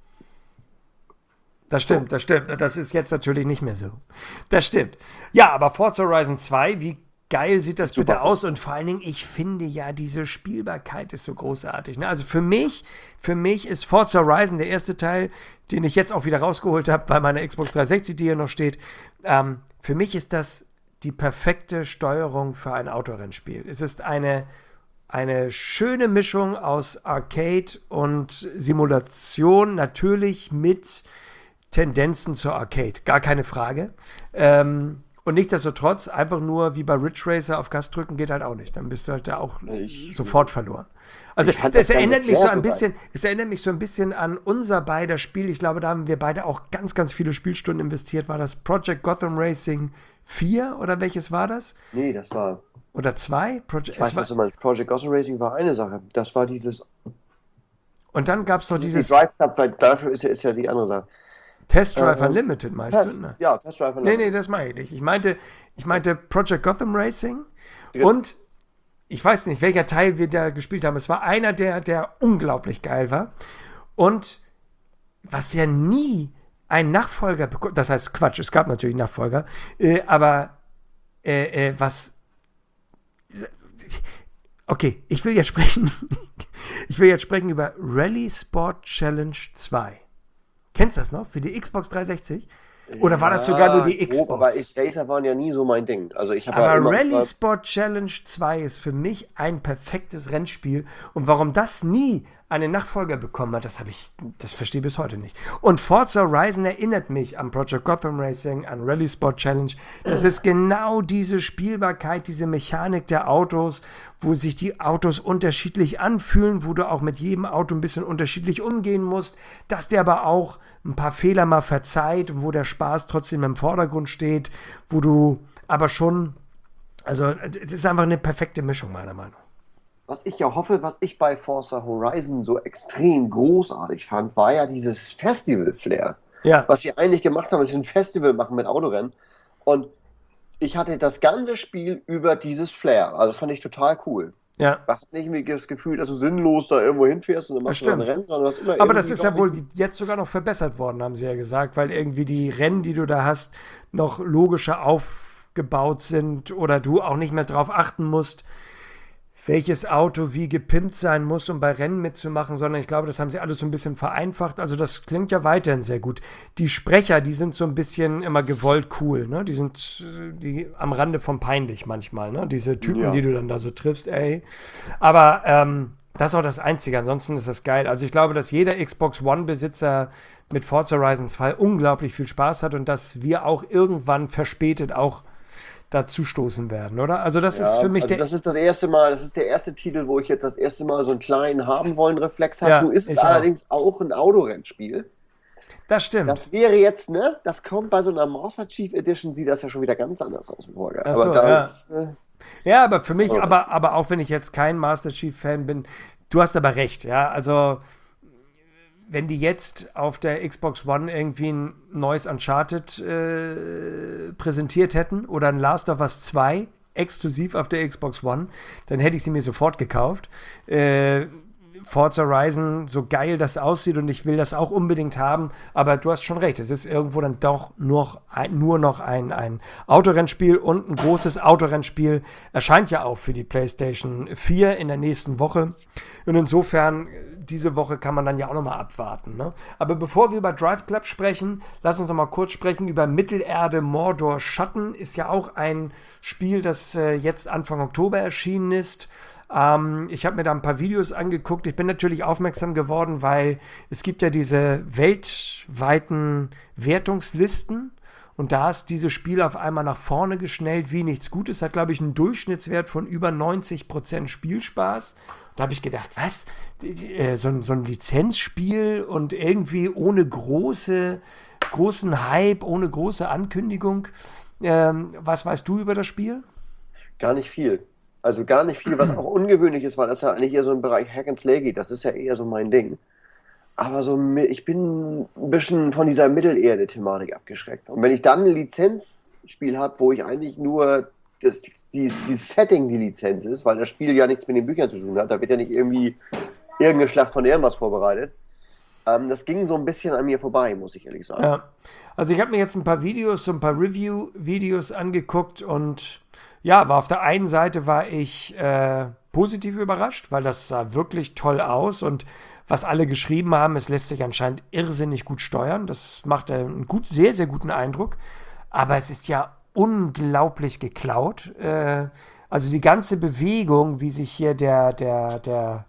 Das stimmt, das stimmt. Das ist jetzt natürlich nicht mehr so. Das stimmt. Ja, aber Forza Horizon zwei, wie geil sieht das Super bitte aus? Und vor allen Dingen, ich finde ja, diese Spielbarkeit ist so großartig. Ne? Also für mich, für mich ist Forza Horizon der erste Teil, den ich jetzt auch wieder rausgeholt habe bei meiner Xbox dreihundertsechzig, die hier noch steht. Ähm, für mich ist das die perfekte Steuerung für ein Autorennspiel. Es ist eine, eine schöne Mischung aus Arcade und Simulation, natürlich mit Tendenzen zur Arcade, gar keine Frage. Ähm, und nichtsdestotrotz, einfach nur wie bei Ridge Racer auf Gas drücken geht halt auch nicht. Dann bist du halt da auch Ich- sofort verloren. Also Ich fand das das Ganze erinnert mich so fair ein sogar. bisschen, es erinnert mich so ein bisschen an unser beider Spiel. Ich glaube, da haben wir beide auch ganz, ganz viele Spielstunden investiert. War das Project Gotham Racing vier oder welches war das? Nee, das war. Oder zwei? Proje- Ich weiß, es war, was du meinst. Project Gotham Racing war eine Sache. Das war dieses. und dann gab es noch Die dieses Drive Club, weil dafür ist ja, ist ja die andere Sache. Test Drive ähm, Unlimited, meinst Test, du? Ne? ja, Test Drive. Nee, nee, das meine ich nicht. Ich meinte, ich meinte Project Gotham Racing Ja. und ich weiß nicht, welcher Teil wir da gespielt haben. Es war einer, der, der unglaublich geil war. Und was ja nie ein Nachfolger bekommt, das heißt Quatsch, es gab natürlich Nachfolger, äh, aber äh, äh, was. Okay, ich will jetzt sprechen. Ich will jetzt sprechen über Rally Sport Challenge zwei. Kennst du das noch? Für die Xbox dreihundertsechzig? Oder war das sogar nur die grob, Xbox? Aber ich, Racer waren ja nie so mein Ding. Also ich habe Aber ja immer Rally Sport Challenge zwei ist für mich ein perfektes Rennspiel. Und warum das nie einen Nachfolger bekommen hat, das habe ich, das verstehe ich bis heute nicht. Und Forza Horizon erinnert mich an Project Gotham Racing, an Rally Sport Challenge. Das ist genau diese Spielbarkeit, diese Mechanik der Autos, wo sich die Autos unterschiedlich anfühlen, wo du auch mit jedem Auto ein bisschen unterschiedlich umgehen musst, dass der aber auch ein paar Fehler mal verzeiht und wo der Spaß trotzdem im Vordergrund steht, wo du aber schon, also es ist einfach eine perfekte Mischung, meiner Meinung nach. Was ich ja hoffe, was ich bei Forza Horizon so extrem großartig fand, war ja dieses Festival-Flair. Ja, Was sie eigentlich gemacht haben, ist ein Festival machen mit Autorennen. Und ich hatte das ganze Spiel über dieses Flair. Also fand ich total cool. ja. Man hat nicht mehr das Gefühl, dass du sinnlos da irgendwo hinfährst und dann machst Das du dann ein stimmt. Rennen, sondern das immer Aber das irgendwie ist ja doch wohl jetzt sogar noch verbessert worden, haben sie ja gesagt, weil irgendwie die Rennen, die du da hast, noch logischer aufgebaut sind oder du auch nicht mehr drauf achten musst, welches Auto wie gepimpt sein muss, um bei Rennen mitzumachen, sondern ich glaube, das haben sie alles so ein bisschen vereinfacht. Also das klingt ja weiterhin sehr gut. Die Sprecher, die sind so ein bisschen immer gewollt cool, ne? Die sind äh, die am Rande von peinlich manchmal, ne? Diese Typen, Ja. die du dann da so triffst, ey. Aber ähm, das ist auch das Einzige, ansonsten ist das geil. Also ich glaube, dass jeder Xbox One-Besitzer mit Forza Horizon zwei unglaublich viel Spaß hat und dass wir auch irgendwann verspätet auch dazu stoßen werden, oder? Also das ist Ja, für mich also der... das ist das erste Mal, das ist der erste Titel, wo ich jetzt das erste Mal so einen kleinen haben wollen Reflex habe. Ja, Nun ist es ich auch. allerdings auch ein Autorennspiel. Das stimmt. Das wäre jetzt, ne, das kommt bei so einer Master Chief Edition, sieht das ja schon wieder ganz anders aus im Vorgang. Ach so, Aber da ja. ist, äh, Ja, aber für mich, Aber- aber, aber auch wenn ich jetzt kein Master Chief-Fan bin, du hast aber recht, ja. Also, wenn die jetzt auf der Xbox One irgendwie ein neues Uncharted äh, präsentiert hätten oder ein Last of Us zwei exklusiv auf der Xbox One, dann hätte ich sie mir sofort gekauft. Äh, Forza Horizon, so geil das aussieht und ich will das auch unbedingt haben, aber du hast schon recht, es ist irgendwo dann doch nur, ein, nur noch ein, ein Autorennspiel und ein großes Autorennspiel erscheint ja auch für die PlayStation vier in der nächsten Woche und insofern, diese Woche kann man dann ja auch nochmal abwarten. Ne? Aber bevor wir über Drive Club sprechen, lass uns noch mal kurz sprechen über Mittelerde Mordor Schatten, ist ja auch ein Spiel, das äh, jetzt Anfang Oktober erschienen ist. Ähm, ich habe mir da ein paar Videos angeguckt. Ich bin natürlich aufmerksam geworden, weil es gibt ja diese weltweiten Wertungslisten und da ist dieses Spiel auf einmal nach vorne geschnellt wie nichts Gutes. Hat, glaube ich, einen Durchschnittswert von über neunzig Prozent Spielspaß. Da habe ich gedacht, was? So ein, so ein Lizenzspiel und irgendwie ohne große, großen Hype, ohne große Ankündigung. Ähm, was weißt du über das Spiel? Gar nicht viel. Also gar nicht viel, was auch ungewöhnlich ist, weil das ja eigentlich eher so im Bereich Hack and Slay geht. Das ist ja eher so mein Ding. Aber so, ich bin ein bisschen von dieser Mittelerde-Thematik abgeschreckt. Und wenn ich dann ein Lizenzspiel habe, wo ich eigentlich nur das, die, die Setting die Lizenz ist, weil das Spiel ja nichts mit den Büchern zu tun hat, da wird ja nicht irgendwie irgendeine Schlacht von irgendwas vorbereitet. Ähm, das ging so ein bisschen an mir vorbei, muss ich ehrlich sagen. Ja. Also ich habe mir jetzt ein paar Videos, so ein paar Review-Videos angeguckt und ja, war auf der einen Seite war ich äh, positiv überrascht, weil das sah wirklich toll aus und was alle geschrieben haben, es lässt sich anscheinend irrsinnig gut steuern. Das macht einen gut, sehr, sehr guten Eindruck. Aber es ist ja unglaublich geklaut. Äh, also die ganze Bewegung, wie sich hier der, der, der,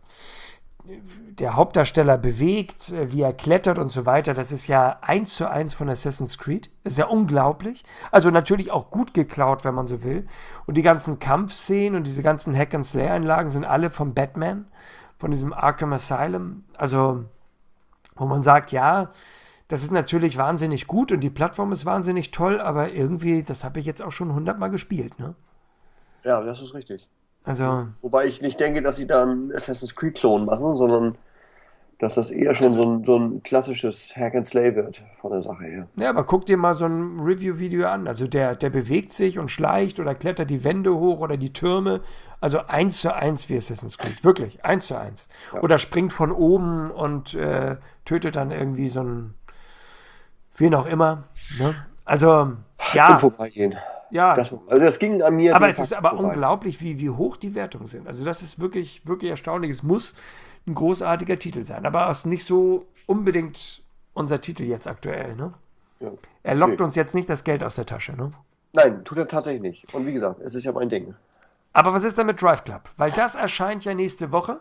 der Hauptdarsteller bewegt, wie er klettert und so weiter, das ist ja eins zu eins von Assassin's Creed. Das ist ja unglaublich. Also natürlich auch gut geklaut, wenn man so will. Und die ganzen Kampfszenen und diese ganzen Hack-and-Slay-Einlagen sind alle von Batman, von diesem Arkham Asylum. Also, wo man sagt, ja, das ist natürlich wahnsinnig gut und die Plattform ist wahnsinnig toll, aber irgendwie, das habe ich jetzt auch schon hundertmal gespielt, ne? Ja, das ist richtig. Also, Wobei ich nicht denke, dass sie da einen Assassin's Creed-Klon machen, sondern dass das eher schon Also- so, ein, so ein klassisches Hack and Slay wird von der Sache her. ja, aber guck dir mal so ein Review-Video an. Also der, der bewegt sich und schleicht oder klettert die Wände hoch oder die Türme. Also eins zu eins wie Assassin's Creed. Wirklich, eins zu eins. Ja. Oder springt von oben und äh, tötet dann irgendwie so ein, wen auch immer. Ne? Also, Zum ja, Vorbeigehen. ja. Das, also das ging an mir. Aber de es ist facto aber vorbei. unglaublich, wie, wie hoch die Wertungen sind. Also das ist wirklich, wirklich erstaunlich. Es muss ein großartiger Titel sein. Aber es ist nicht so unbedingt unser Titel jetzt aktuell. Ne? Ja. Er lockt Nee. uns jetzt nicht das Geld aus der Tasche. Ne? Nein, tut er tatsächlich nicht. Und wie gesagt, es ist ja mein Ding. Aber was ist denn mit Drive Club? Weil das erscheint ja nächste Woche.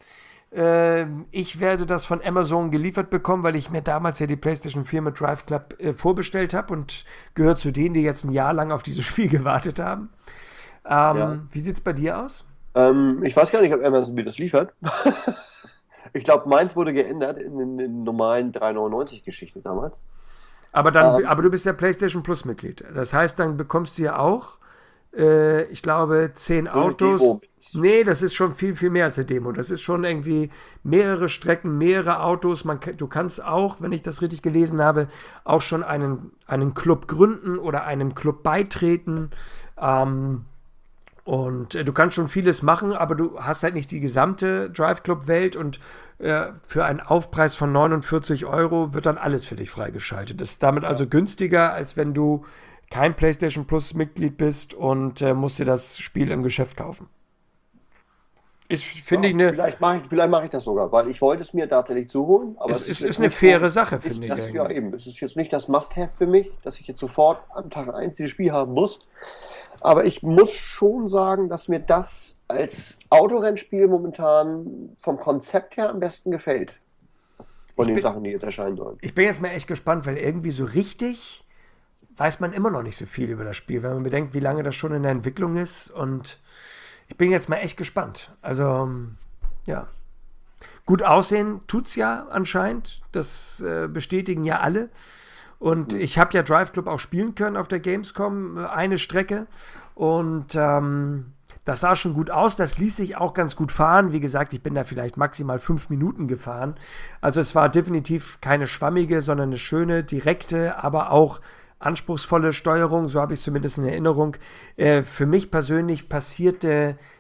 Ähm, ich werde das von Amazon geliefert bekommen, weil ich mir damals ja die PlayStation vier mit Drive Club äh, vorbestellt habe und gehört zu denen, die jetzt ein Jahr lang auf dieses Spiel gewartet haben. Ähm, Ja. Wie sieht es bei dir aus? Ähm, ich weiß gar nicht, ob Amazon mir das liefert. Ich glaube, meins wurde geändert in den, in den normalen drei neunundneunzig-Geschichte damals. Aber, dann, Ähm. aber du bist ja PlayStation Plus Mitglied. Das heißt, dann bekommst du ja auch, äh, ich glaube, zehn eine Autos. Demo. Nee, das ist schon viel, viel mehr als eine Demo. Das ist schon irgendwie mehrere Strecken, mehrere Autos. Man, kann- du kannst auch, wenn ich das richtig gelesen habe, auch schon einen, einen Club gründen oder einem Club beitreten. Ähm, und äh, du kannst schon vieles machen, aber du hast halt nicht die gesamte Drive Club Welt und äh, für einen Aufpreis von neunundvierzig Euro wird dann alles für dich freigeschaltet. Das ist damit also günstiger, als wenn du kein PlayStation Plus Mitglied bist und äh, musst dir das Spiel im Geschäft kaufen. Ist, finde ich, Ja, eine, Vielleicht mache ich, vielleicht mach ich das sogar, weil ich wollte es mir tatsächlich zuholen. Aber es es ist, jetzt ist eine nicht faire so- Sache, nicht finde ich. das, ja, eigentlich. eben. Es ist jetzt nicht das Must-Have für mich, dass ich jetzt sofort am Tag eins dieses Spiel haben muss. Aber ich muss schon sagen, dass mir das als Autorennspiel momentan vom Konzept her am besten gefällt. Von Ich den bin- Sachen, die jetzt erscheinen sollen. Ich bin jetzt mal echt gespannt, weil irgendwie so richtig weiß man immer noch nicht so viel über das Spiel, wenn man bedenkt, wie lange das schon in der Entwicklung ist. Und ich bin jetzt mal echt gespannt. Also, ähm, ja. Gut aussehen tut's ja anscheinend. Das äh, bestätigen ja alle. Und ich habe ja Drive Club auch spielen können auf der Gamescom, äh, eine Strecke. Und ähm, das sah schon gut aus. Das ließ sich auch ganz gut fahren. Wie gesagt, ich bin da vielleicht maximal fünf Minuten gefahren. Also es war definitiv keine schwammige, sondern eine schöne, direkte, aber auch anspruchsvolle Steuerung. So habe ich es zumindest in Erinnerung. Äh, für mich persönlich passierte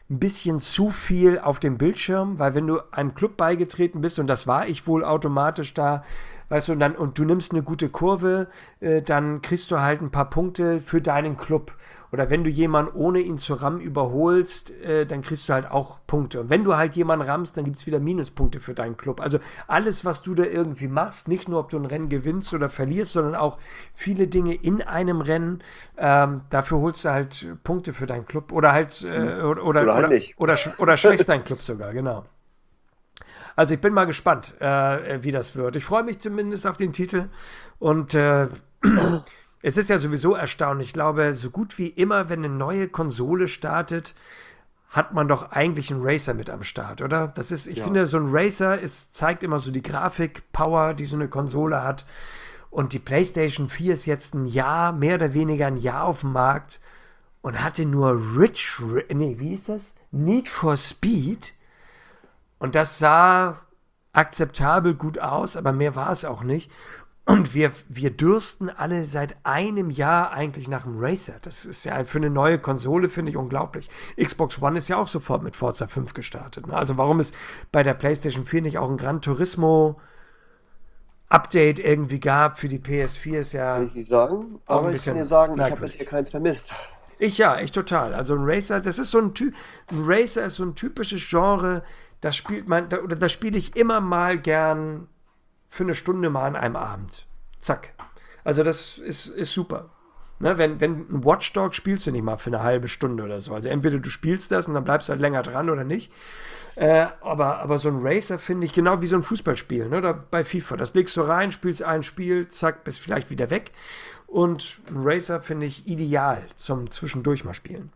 ein bisschen zu viel auf dem Bildschirm, weil wenn du einem Club beigetreten bist, und das war ich wohl automatisch da, weißt du, und, dann, und du nimmst eine gute Kurve, äh, dann kriegst du halt ein paar Punkte für deinen Club. Oder wenn du jemanden ohne ihn zu rammen überholst, äh, dann kriegst du halt auch Punkte. Und wenn du halt jemanden rammst, dann gibt es wieder Minuspunkte für deinen Club. Also alles, was du da irgendwie machst, nicht nur, ob du ein Rennen gewinnst oder verlierst, sondern auch viele Dinge in einem Rennen, ähm, dafür holst du halt Punkte für deinen Club. Oder halt, äh, oder, oder, Oder halt oder, nicht. oder, sch- oder schwächst deinen Club sogar, genau. Also ich bin mal gespannt, äh, wie das wird. Ich freue mich zumindest auf den Titel und äh, es ist ja sowieso erstaunlich. Ich glaube, so gut wie immer, wenn eine neue Konsole startet, hat man doch eigentlich einen Racer mit am Start, oder? Das ist, ich Ja. finde, so ein Racer ist, zeigt immer so die Grafik-Power, die so eine Konsole hat. Und die PlayStation vier ist jetzt ein Jahr, mehr oder weniger ein Jahr auf dem Markt und hatte nur Rich, nee, wie ist das? Need for Speed. Und das sah akzeptabel gut aus, aber mehr war es auch nicht. Und wir, wir dürsten alle seit einem Jahr eigentlich nach dem Racer. Das ist ja für eine neue Konsole, finde ich, unglaublich. Xbox One ist ja auch sofort mit Forza fünf gestartet. Ne? Also warum es bei der PlayStation vier nicht auch ein Gran Turismo Update irgendwie gab für die P S vier ist ja... Kann ich nicht sagen, Auch ein aber ich bisschen kann dir sagen, ich habe merkwürdig. bisher keins vermisst. Ich ja, ich total. Also ein Racer, das ist so ein Typ, ein Racer ist so ein typisches Genre, das spielt man, da, oder das spiele ich immer mal gern für eine Stunde mal an einem Abend. Zack. Also das ist, ist super. Ne, wenn, wenn ein Watchdog spielst du nicht mal für eine halbe Stunde oder so. Also entweder du spielst das und dann bleibst du halt länger dran oder nicht. Äh, aber, aber so ein Racer finde ich genau wie so ein Fußballspiel, ne? Oder bei FIFA. Das legst du rein, spielst ein Spiel, zack, bist vielleicht wieder weg. Und ein Racer finde ich ideal zum Zwischendurch mal spielen.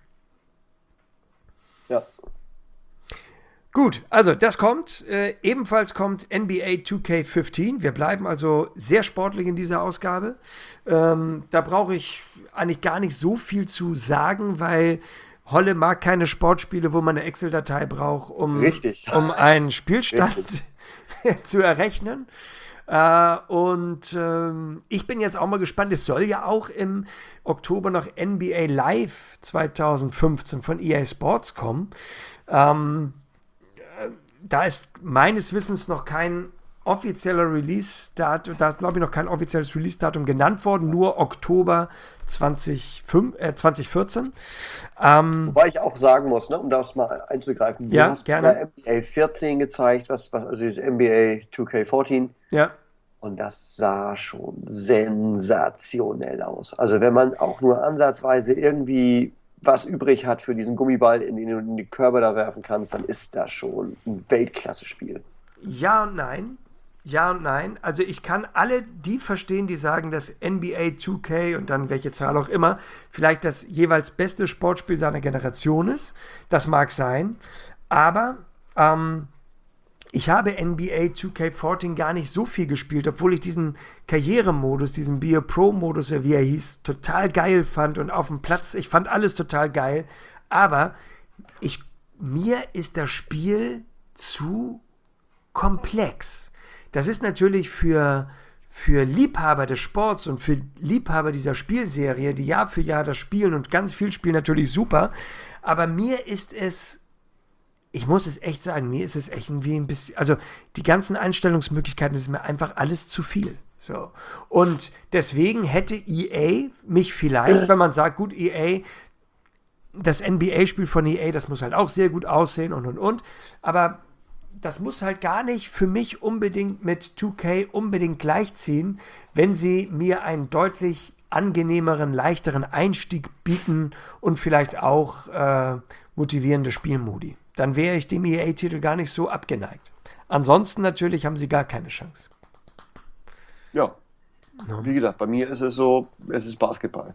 Ja. Gut, also das kommt. Äh, ebenfalls kommt N B A zwei K fünfzehn. Wir bleiben also sehr sportlich in dieser Ausgabe. Ähm, da brauche ich eigentlich gar nicht so viel zu sagen, weil Holle mag keine Sportspiele, wo man eine Excel-Datei braucht, um, Richtig. um einen Spielstand zu errechnen. Äh, und ähm, ich bin jetzt auch mal gespannt. Es soll ja auch im Oktober noch N B A Live zwanzig fünfzehn von E A Sports kommen. Ähm, Da ist meines Wissens noch kein offizieller Release-Datum, da ist, glaube ich, noch kein offizielles Release-Datum genannt worden, nur Oktober zwanzig vierzehn. Ähm, Wobei ich auch sagen muss, ne, um das mal einzugreifen, du Ja, hast gerne. ja N B A vierzehn gezeigt, was, was also das N B A zwei K vierzehn, ja, und das sah schon sensationell aus. Also wenn man auch nur ansatzweise irgendwie was übrig hat für diesen Gummiball, in den du in die Körbe da werfen kannst, dann ist das schon ein Weltklasse-Spiel. ja und nein. Ja und nein. Also ich kann alle die verstehen, die sagen, dass N B A zwei K und dann welche Zahl auch immer vielleicht das jeweils beste Sportspiel seiner Generation ist. Das mag sein. Aber ähm, ich habe N B A zwei K vierzehn gar nicht so viel gespielt, obwohl ich diesen Karrieremodus, diesen Be a Pro-Modus, wie er hieß, total geil fand und auf dem Platz, ich fand alles total geil, aber ich, mir ist das Spiel zu komplex. Das ist natürlich für, für Liebhaber des Sports und für Liebhaber dieser Spielserie, die Jahr für Jahr das spielen und ganz viel spielen, natürlich super, aber mir ist es ich muss es echt sagen, mir ist es echt irgendwie ein bisschen, also die ganzen Einstellungsmöglichkeiten, das ist mir einfach alles zu viel. So. Und deswegen hätte E A mich vielleicht, wenn man sagt, gut, E A, das N B A-Spiel von E A, das muss halt auch sehr gut aussehen und und und, aber das muss halt gar nicht für mich unbedingt mit zwei K unbedingt gleichziehen, wenn sie mir einen deutlich angenehmeren, leichteren Einstieg bieten und vielleicht auch äh, motivierende Spielmodi. Dann wäre ich dem E A-Titel gar nicht so abgeneigt. Ansonsten natürlich haben sie gar keine Chance. Ja. Ja. Wie gesagt, bei mir ist es so, es ist Basketball.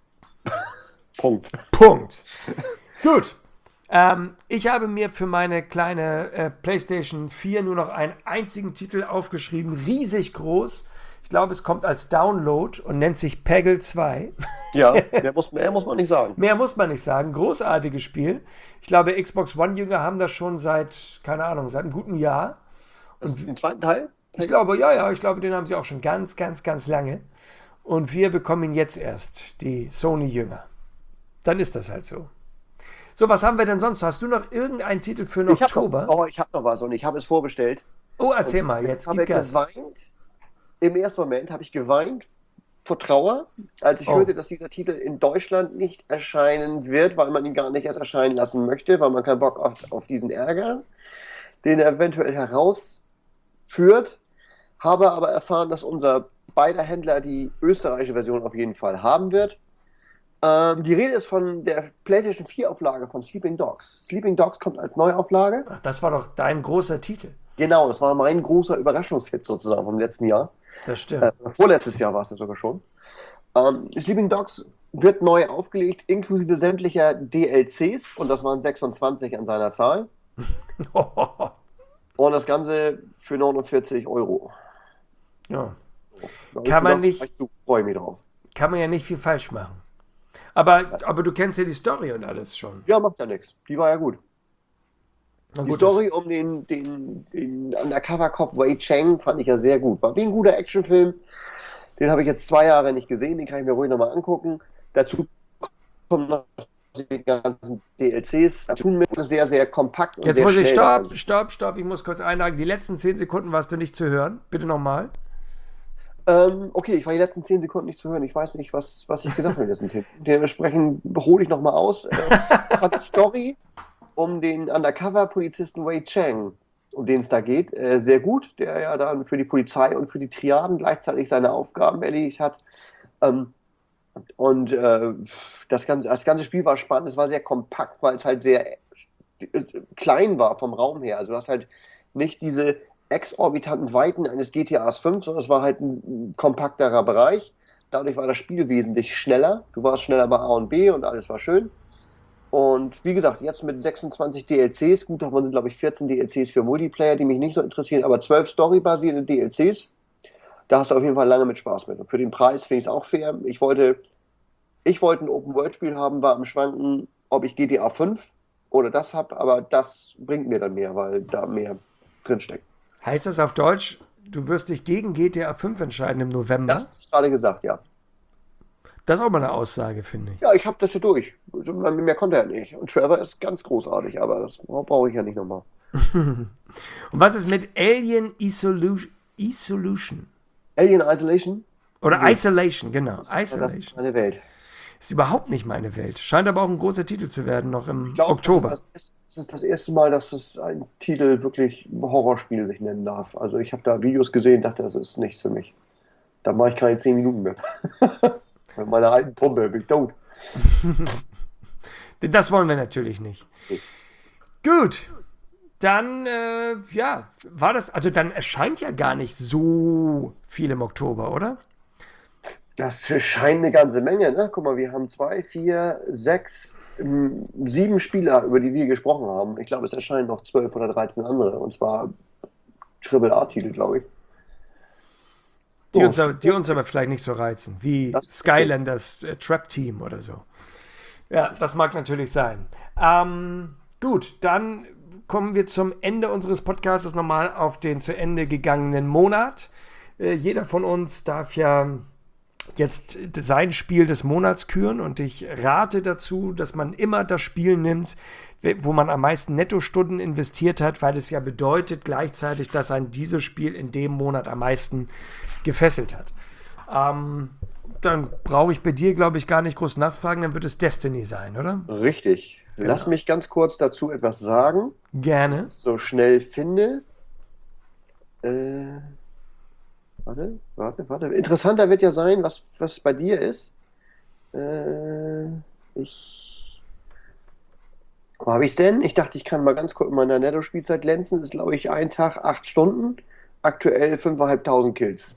Punkt. Punkt. Gut. Ähm, ich habe mir für meine kleine äh, PlayStation vier nur noch einen einzigen Titel aufgeschrieben, riesig groß. Ich glaube, es kommt als Download und nennt sich Peggle zwei. Ja, mehr muss, mehr muss man nicht sagen. Mehr muss man nicht sagen. Großartiges Spiel. Ich glaube, Xbox One-Jünger haben das schon seit, keine Ahnung, seit einem guten Jahr. Und den zweiten Teil? Ich glaube, ja, ja, ich glaube, den haben sie auch schon ganz, ganz, ganz lange. Und wir bekommen ihn jetzt erst, die Sony-Jünger. Dann ist das halt so. So, was haben wir denn sonst? Hast du noch irgendeinen Titel für den Ich habe Oktober? noch, oh, ich hab noch was und ich habe es vorbestellt. Oh, erzähl Und mal, ich jetzt habe gib Gas. geweint. Im ersten Moment habe ich geweint vor Trauer, als ich Oh. hörte, dass dieser Titel in Deutschland nicht erscheinen wird, weil man ihn gar nicht erst erscheinen lassen möchte, weil man keinen Bock auf, auf diesen Ärger, den er eventuell herausführt. Habe aber erfahren, dass unser beider Händler die österreichische Version auf jeden Fall haben wird. Ähm, die Rede ist von der PlayStation vier Auflage von Sleeping Dogs. Sleeping Dogs kommt als Neuauflage. Ach, das war doch dein großer Titel. Genau, das war mein großer Überraschungshit sozusagen vom letzten Jahr. Das stimmt. Äh, vorletztes Jahr war es ja sogar schon. Ähm, Sleeping Dogs wird neu aufgelegt, inklusive sämtlicher D L Cs, und das waren sechsundzwanzig an seiner Zahl. Und das Ganze für neunundvierzig Euro. Ja. Da hab Kann ich man gedacht, nicht- vielleicht du, freu mich drauf. Kann man ja nicht viel falsch machen. Aber, aber du kennst ja die Story und alles schon. Ja, macht ja nichts. Die war ja gut. Na Die gut, Story um den, den, den Undercover-Cop Wei Cheng fand ich ja sehr gut. War wie ein guter Actionfilm. Den habe ich jetzt zwei Jahre nicht gesehen. Den kann ich mir ruhig nochmal angucken. Dazu kommen noch die ganzen D L Cs. Tun mit sehr, sehr kompakt und Jetzt sehr muss ich, schnell. stopp, stopp, stopp, ich muss kurz einhaken. Die letzten zehn Sekunden warst du nicht zu hören. Bitte nochmal. Ähm, okay, ich war die letzten zehn Sekunden nicht zu hören. Ich weiß nicht, was, was ich gesagt habe in den letzten zehn. Dementsprechend hole ich nochmal aus. Äh, hat die Story um den Undercover-Polizisten Wei Cheng, um den es da geht, äh, sehr gut, der ja dann für die Polizei und für die Triaden gleichzeitig seine Aufgaben erledigt hat. Ähm, und äh, das, ganze, das ganze Spiel war spannend, es war sehr kompakt, weil es halt sehr äh, klein war vom Raum her. Also du hast halt nicht diese exorbitanten Weiten eines G T A fünf, sondern es war halt ein kompakterer Bereich. Dadurch war das Spiel wesentlich schneller. Du warst schneller bei A und B und alles war schön. Und wie gesagt, jetzt mit sechsundzwanzig D L Cs, gut, davon sind glaube ich vierzehn D L Cs für Multiplayer, die mich nicht so interessieren, aber zwölf storybasierende D L Cs, da hast du auf jeden Fall lange mit Spaß mit. Und für den Preis finde ich es auch fair. Ich wollte, ich wollte ein Open-World-Spiel haben, war am Schwanken, ob ich G T A fünf oder das habe, aber das bringt mir dann mehr, weil da mehr drinsteckt. Heißt das auf Deutsch, du wirst dich gegen G T A fünf entscheiden im November? Das ist gerade gesagt, ja. Das ist auch mal eine Aussage, finde ich. Ja, ich habe das ja durch. Mehr konnte er nicht. Und Trevor ist ganz großartig, aber das brauche ich ja nicht nochmal. Und was ist mit Alien Isolu- Isolation? Alien Isolation? Oder Nee. Isolation, genau. Das ist Isolation. meine Welt. Ist überhaupt nicht meine Welt. Scheint aber auch ein großer Titel zu werden, noch im Ich glaube, Oktober. Das, ist das, das ist das erste Mal, dass es ein Titel wirklich ein Horrorspiel sich nennen darf. Also ich habe da Videos gesehen, dachte, das ist nichts für mich. Da mache ich keine zehn Minuten mehr. Mit meiner alten Pumpe bin ich tot. Das wollen wir natürlich nicht. Nee. Gut. Dann, äh, ja, war das, also dann erscheint ja gar nicht so viel im Oktober, oder? Das scheint eine ganze Menge, ne? Guck mal, wir haben zwei, vier, sechs, ähm, sieben Spieler, über die wir gesprochen haben. Ich glaube, es erscheinen noch zwölf oder dreizehn andere. Und zwar Triple A-Titel, glaube ich. Die, So. uns, aber- die uns aber vielleicht nicht so reizen, wie Das- Skylanders äh, Trap Team oder so. Ja, das mag natürlich sein. Ähm, gut, dann kommen wir zum Ende unseres Podcasts nochmal auf den zu Ende gegangenen Monat. Äh, jeder von uns darf ja jetzt sein Spiel des Monats küren und ich rate dazu, dass man immer das Spiel nimmt, wo man am meisten Nettostunden investiert hat, weil es ja bedeutet gleichzeitig, dass ein dieses Spiel in dem Monat am meisten gefesselt hat. Ähm, dann brauche ich bei dir, glaube ich, gar nicht groß nachfragen, dann wird es Destiny sein, oder? Richtig. Lass Genau. mich ganz kurz dazu etwas sagen. Gerne. So schnell finde. Äh, warte, warte, warte. Interessanter wird ja sein, was, was bei dir ist. Äh, ich. Wo habe ich es denn? Ich dachte, ich kann mal ganz kurz in meiner Netto-Spielzeit glänzen. Das ist, glaube ich, ein Tag, acht Stunden. Aktuell fünftausendfünfhundert Kills.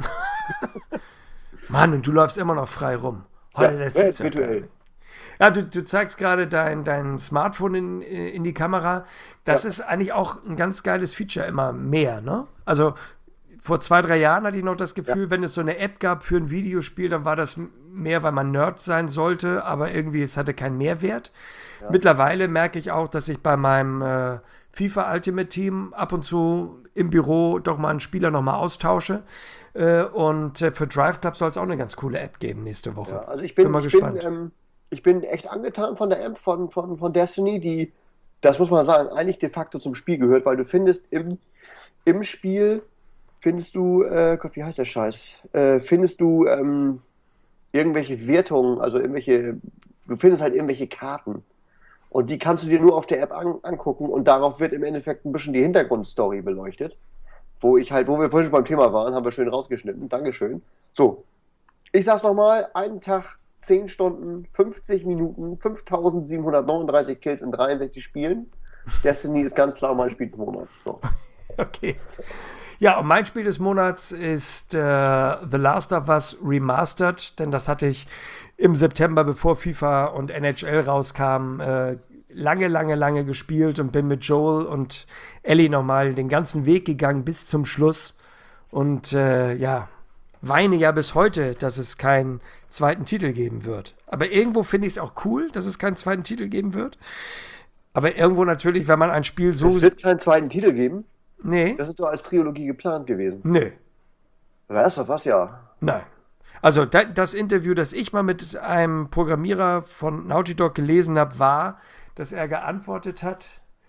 Mann, und du läufst immer noch frei rum. Heute, Ja, das gibt's ja virtuell. gar nicht. Ja, du, du zeigst gerade dein, dein Smartphone in, in die Kamera. Das Ja. ist eigentlich auch ein ganz geiles Feature, immer mehr, ne? Also vor zwei, drei Jahren hatte ich noch das Gefühl, wenn es so eine App gab für ein Videospiel, dann war das mehr, weil man Nerd sein sollte, aber irgendwie es hatte keinen Mehrwert. Mittlerweile merke ich auch, dass ich bei meinem äh, FIFA Ultimate Team ab und zu im Büro doch mal einen Spieler nochmal austausche. Äh, und äh, für Drive Club soll es auch eine ganz coole App geben nächste Woche. Ja, also ich bin, Bin mal ich bin gespannt. ähm, ich bin echt angetan von der App von, von, von Destiny, die, das muss man sagen, eigentlich de facto zum Spiel gehört, weil du findest im, im Spiel, findest du, äh, Gott, wie heißt der Scheiß? Äh, findest du ähm, irgendwelche Wertungen, also irgendwelche, du findest halt irgendwelche Karten. Und die kannst du dir nur auf der App an, angucken und darauf wird im Endeffekt ein bisschen die Hintergrundstory beleuchtet. Wo ich halt, wo wir vorhin schon beim Thema waren, haben wir schön rausgeschnitten. Dankeschön. So, ich sag's nochmal, einen Tag, zehn Stunden, fünfzig Minuten, fünftausendsiebenhundertneununddreißig Kills in dreiundsechzig Spielen. Destiny ist ganz klar mein Spiel des Monats. So. Okay. Ja, und mein Spiel des Monats ist äh, The Last of Us Remastered, denn das hatte ich im September, bevor FIFA und N H L rauskamen, äh, lange, lange, lange gespielt und bin mit Joel und Ellie nochmal den ganzen Weg gegangen bis zum Schluss. Und äh, ja, weine ja bis heute, dass es keinen zweiten Titel geben wird. Aber irgendwo finde ich es auch cool, dass es keinen zweiten Titel geben wird. Aber irgendwo natürlich, wenn man ein Spiel so... Es wird keinen zweiten Titel geben? Nee. Das ist doch als Trilogie geplant gewesen. Nee. Weißt du was, ja? Nein. Also da, das Interview, das ich mal mit einem Programmierer von Naughty Dog gelesen habe, war, dass er geantwortet hat,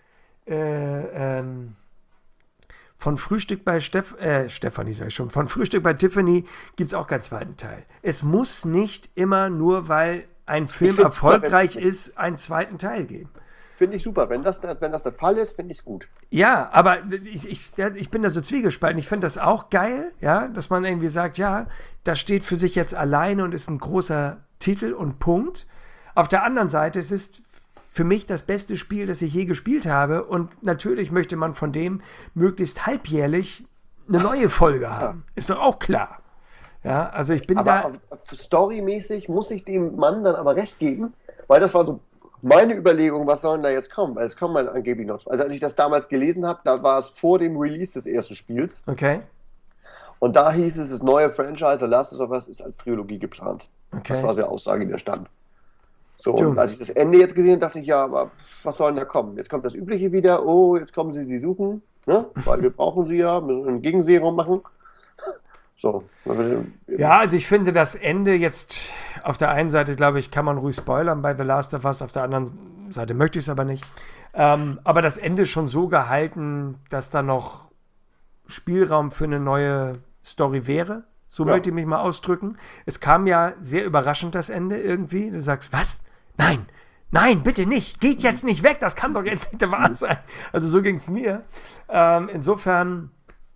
äh, ähm, von Frühstück bei Steff, äh, Stefanie, sag ich schon, von Frühstück bei Tiffany gibt es auch keinen zweiten Teil. Es muss nicht immer nur, weil ein Film erfolgreich super, ist, einen zweiten Teil geben. Finde ich super. Wenn das, wenn das der Fall ist, finde ich es gut. Ja, aber ich, ich, ich bin da so zwiegespalten. Ich finde das auch geil, ja, dass man irgendwie sagt, ja, das steht für sich jetzt alleine und ist ein großer Titel und Punkt. Auf der anderen Seite, es ist für mich das beste Spiel, das ich je gespielt habe. Und natürlich möchte man von dem möglichst halbjährlich eine neue Folge haben. Ja. Ist doch auch klar. Ja, also ich bin aber da... Storymäßig muss ich dem Mann dann aber recht geben, weil das war so meine Überlegung, was soll denn da jetzt kommen? Weil es kommen halt angeblich noch... Also als ich das damals gelesen habe, da war es vor dem Release des ersten Spiels. Okay. Und da hieß es, das neue Franchise, The Last of Us, ist als Trilogie geplant. Okay. Das war die Aussage, die da stand. So, und als ich das Ende jetzt gesehen habe, dachte ich, ja, aber was soll denn da kommen? Jetzt kommt das Übliche wieder, oh, jetzt kommen sie sie suchen, ne? Weil wir brauchen sie ja, müssen ein Gegenserum machen. So. Ja, also ich finde das Ende jetzt auf der einen Seite, glaube ich, kann man ruhig spoilern bei The Last of Us, auf der anderen Seite möchte ich es aber nicht. Ähm, aber das Ende ist schon so gehalten, dass da noch Spielraum für eine neue Story wäre. So ja. Möchte ich mich mal ausdrücken. Es kam ja sehr überraschend, das Ende irgendwie. Du sagst, was? Nein, nein, bitte nicht. Geht jetzt nicht weg, das kann doch jetzt nicht der Wahr sein. Also so ging es mir. Ähm, insofern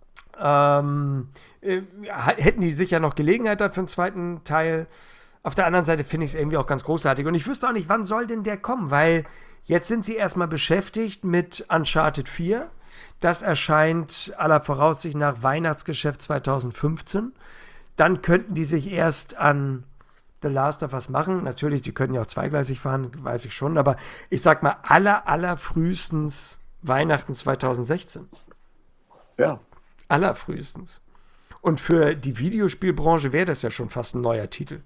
ähm, äh, hätten die sicher noch Gelegenheit dafür einen zweiten Teil. Auf der anderen Seite finde ich es irgendwie auch ganz großartig. Und ich wüsste auch nicht, wann soll denn der kommen? Weil jetzt sind sie erstmal beschäftigt mit Uncharted vier. Das erscheint aller Voraussicht nach Weihnachtsgeschäft zwanzig fünfzehn. Dann könnten die sich erst an The Last of Us machen. Natürlich, die können ja auch zweigleisig fahren, weiß ich schon. Aber ich sag mal, aller, aller frühestens Weihnachten zwanzig sechzehn. Ja. Allerfrühestens. Und für die Videospielbranche wäre das ja schon fast ein neuer Titel.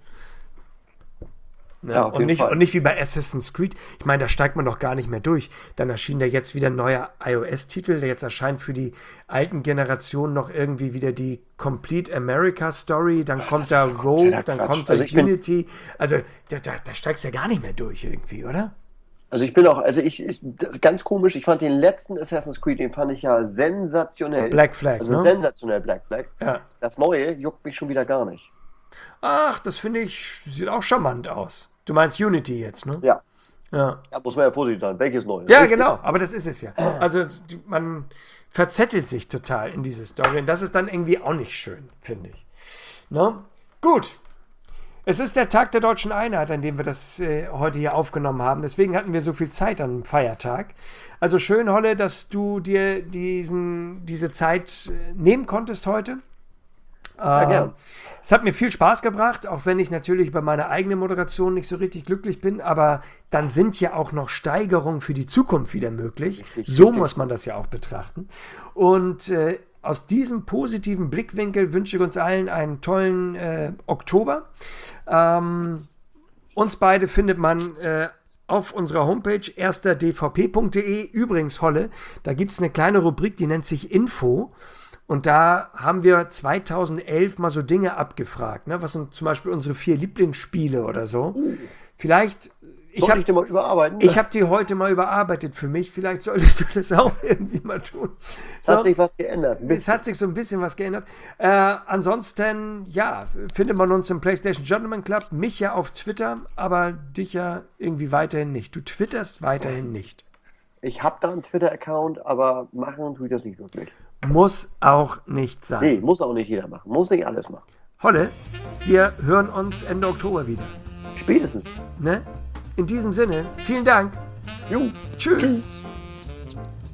Ja, und, nicht, und nicht wie bei Assassin's Creed. Ich meine, da steigt man doch gar nicht mehr durch. Dann erschien da jetzt wieder ein neuer iOS-Titel. Der jetzt erscheint für die alten Generationen noch irgendwie wieder die Complete America Story. Dann Ach, kommt da Rogue, dann Quatsch. kommt da also Unity. Also da, da, da steigst du ja gar nicht mehr durch irgendwie, oder? Also ich bin auch, also ich, ich das ist ganz komisch, ich fand den letzten Assassin's Creed, den fand ich ja sensationell. Black Flag, also ne? sensationell Black Flag. Ja. Das Neue juckt mich schon wieder gar nicht. Ach, das finde ich, sieht auch charmant aus. Du meinst Unity jetzt, ne? Ja. Ja. Da muss man ja vorsichtig sein. Welches neu? Ja, genau, aber das ist es ja. Also man verzettelt sich total in diese Story und das ist dann irgendwie auch nicht schön, finde ich. Ne? Gut. Es ist der Tag der Deutschen Einheit, an dem wir das äh, heute hier aufgenommen haben. Deswegen hatten wir so viel Zeit an dem Feiertag. Also schön, Holle, dass du dir diesen, diese Zeit äh, nehmen konntest heute. Ja, gern. Es hat mir viel Spaß gebracht, auch wenn ich natürlich bei meiner eigenen Moderation nicht so richtig glücklich bin, aber dann sind ja auch noch Steigerungen für die Zukunft wieder möglich. Richtig, so richtig. Muss man das ja auch betrachten. Und äh, aus diesem positiven Blickwinkel wünsche ich uns allen einen tollen äh, Oktober. Ähm, uns beide findet man äh, auf unserer Homepage erster d v p punkt d e. Übrigens, Holle, da gibt es eine kleine Rubrik, die nennt sich Info. Und da haben wir zweitausendelf mal so Dinge abgefragt. Ne? Was sind zum Beispiel unsere vier Lieblingsspiele oder so? Vielleicht, ich Soll habe ich den mal überarbeiten? ich hab die heute mal überarbeitet für mich. Vielleicht solltest du das auch irgendwie mal tun. Es hat sich was geändert. ein Es bisschen. hat sich so ein bisschen was geändert. Äh, ansonsten, ja, findet man uns im PlayStation Gentleman Club, mich ja auf Twitter, aber dich ja irgendwie weiterhin nicht. Du twitterst weiterhin nicht. Ich habe da einen Twitter-Account, aber machen tue ich das nicht wirklich. Muss auch nicht sein. Nee, muss auch nicht jeder machen. Muss nicht alles machen. Holle, wir hören uns Ende Oktober wieder. Spätestens. Ne? In diesem Sinne, vielen Dank. Jo. Tschüss. Tschüss.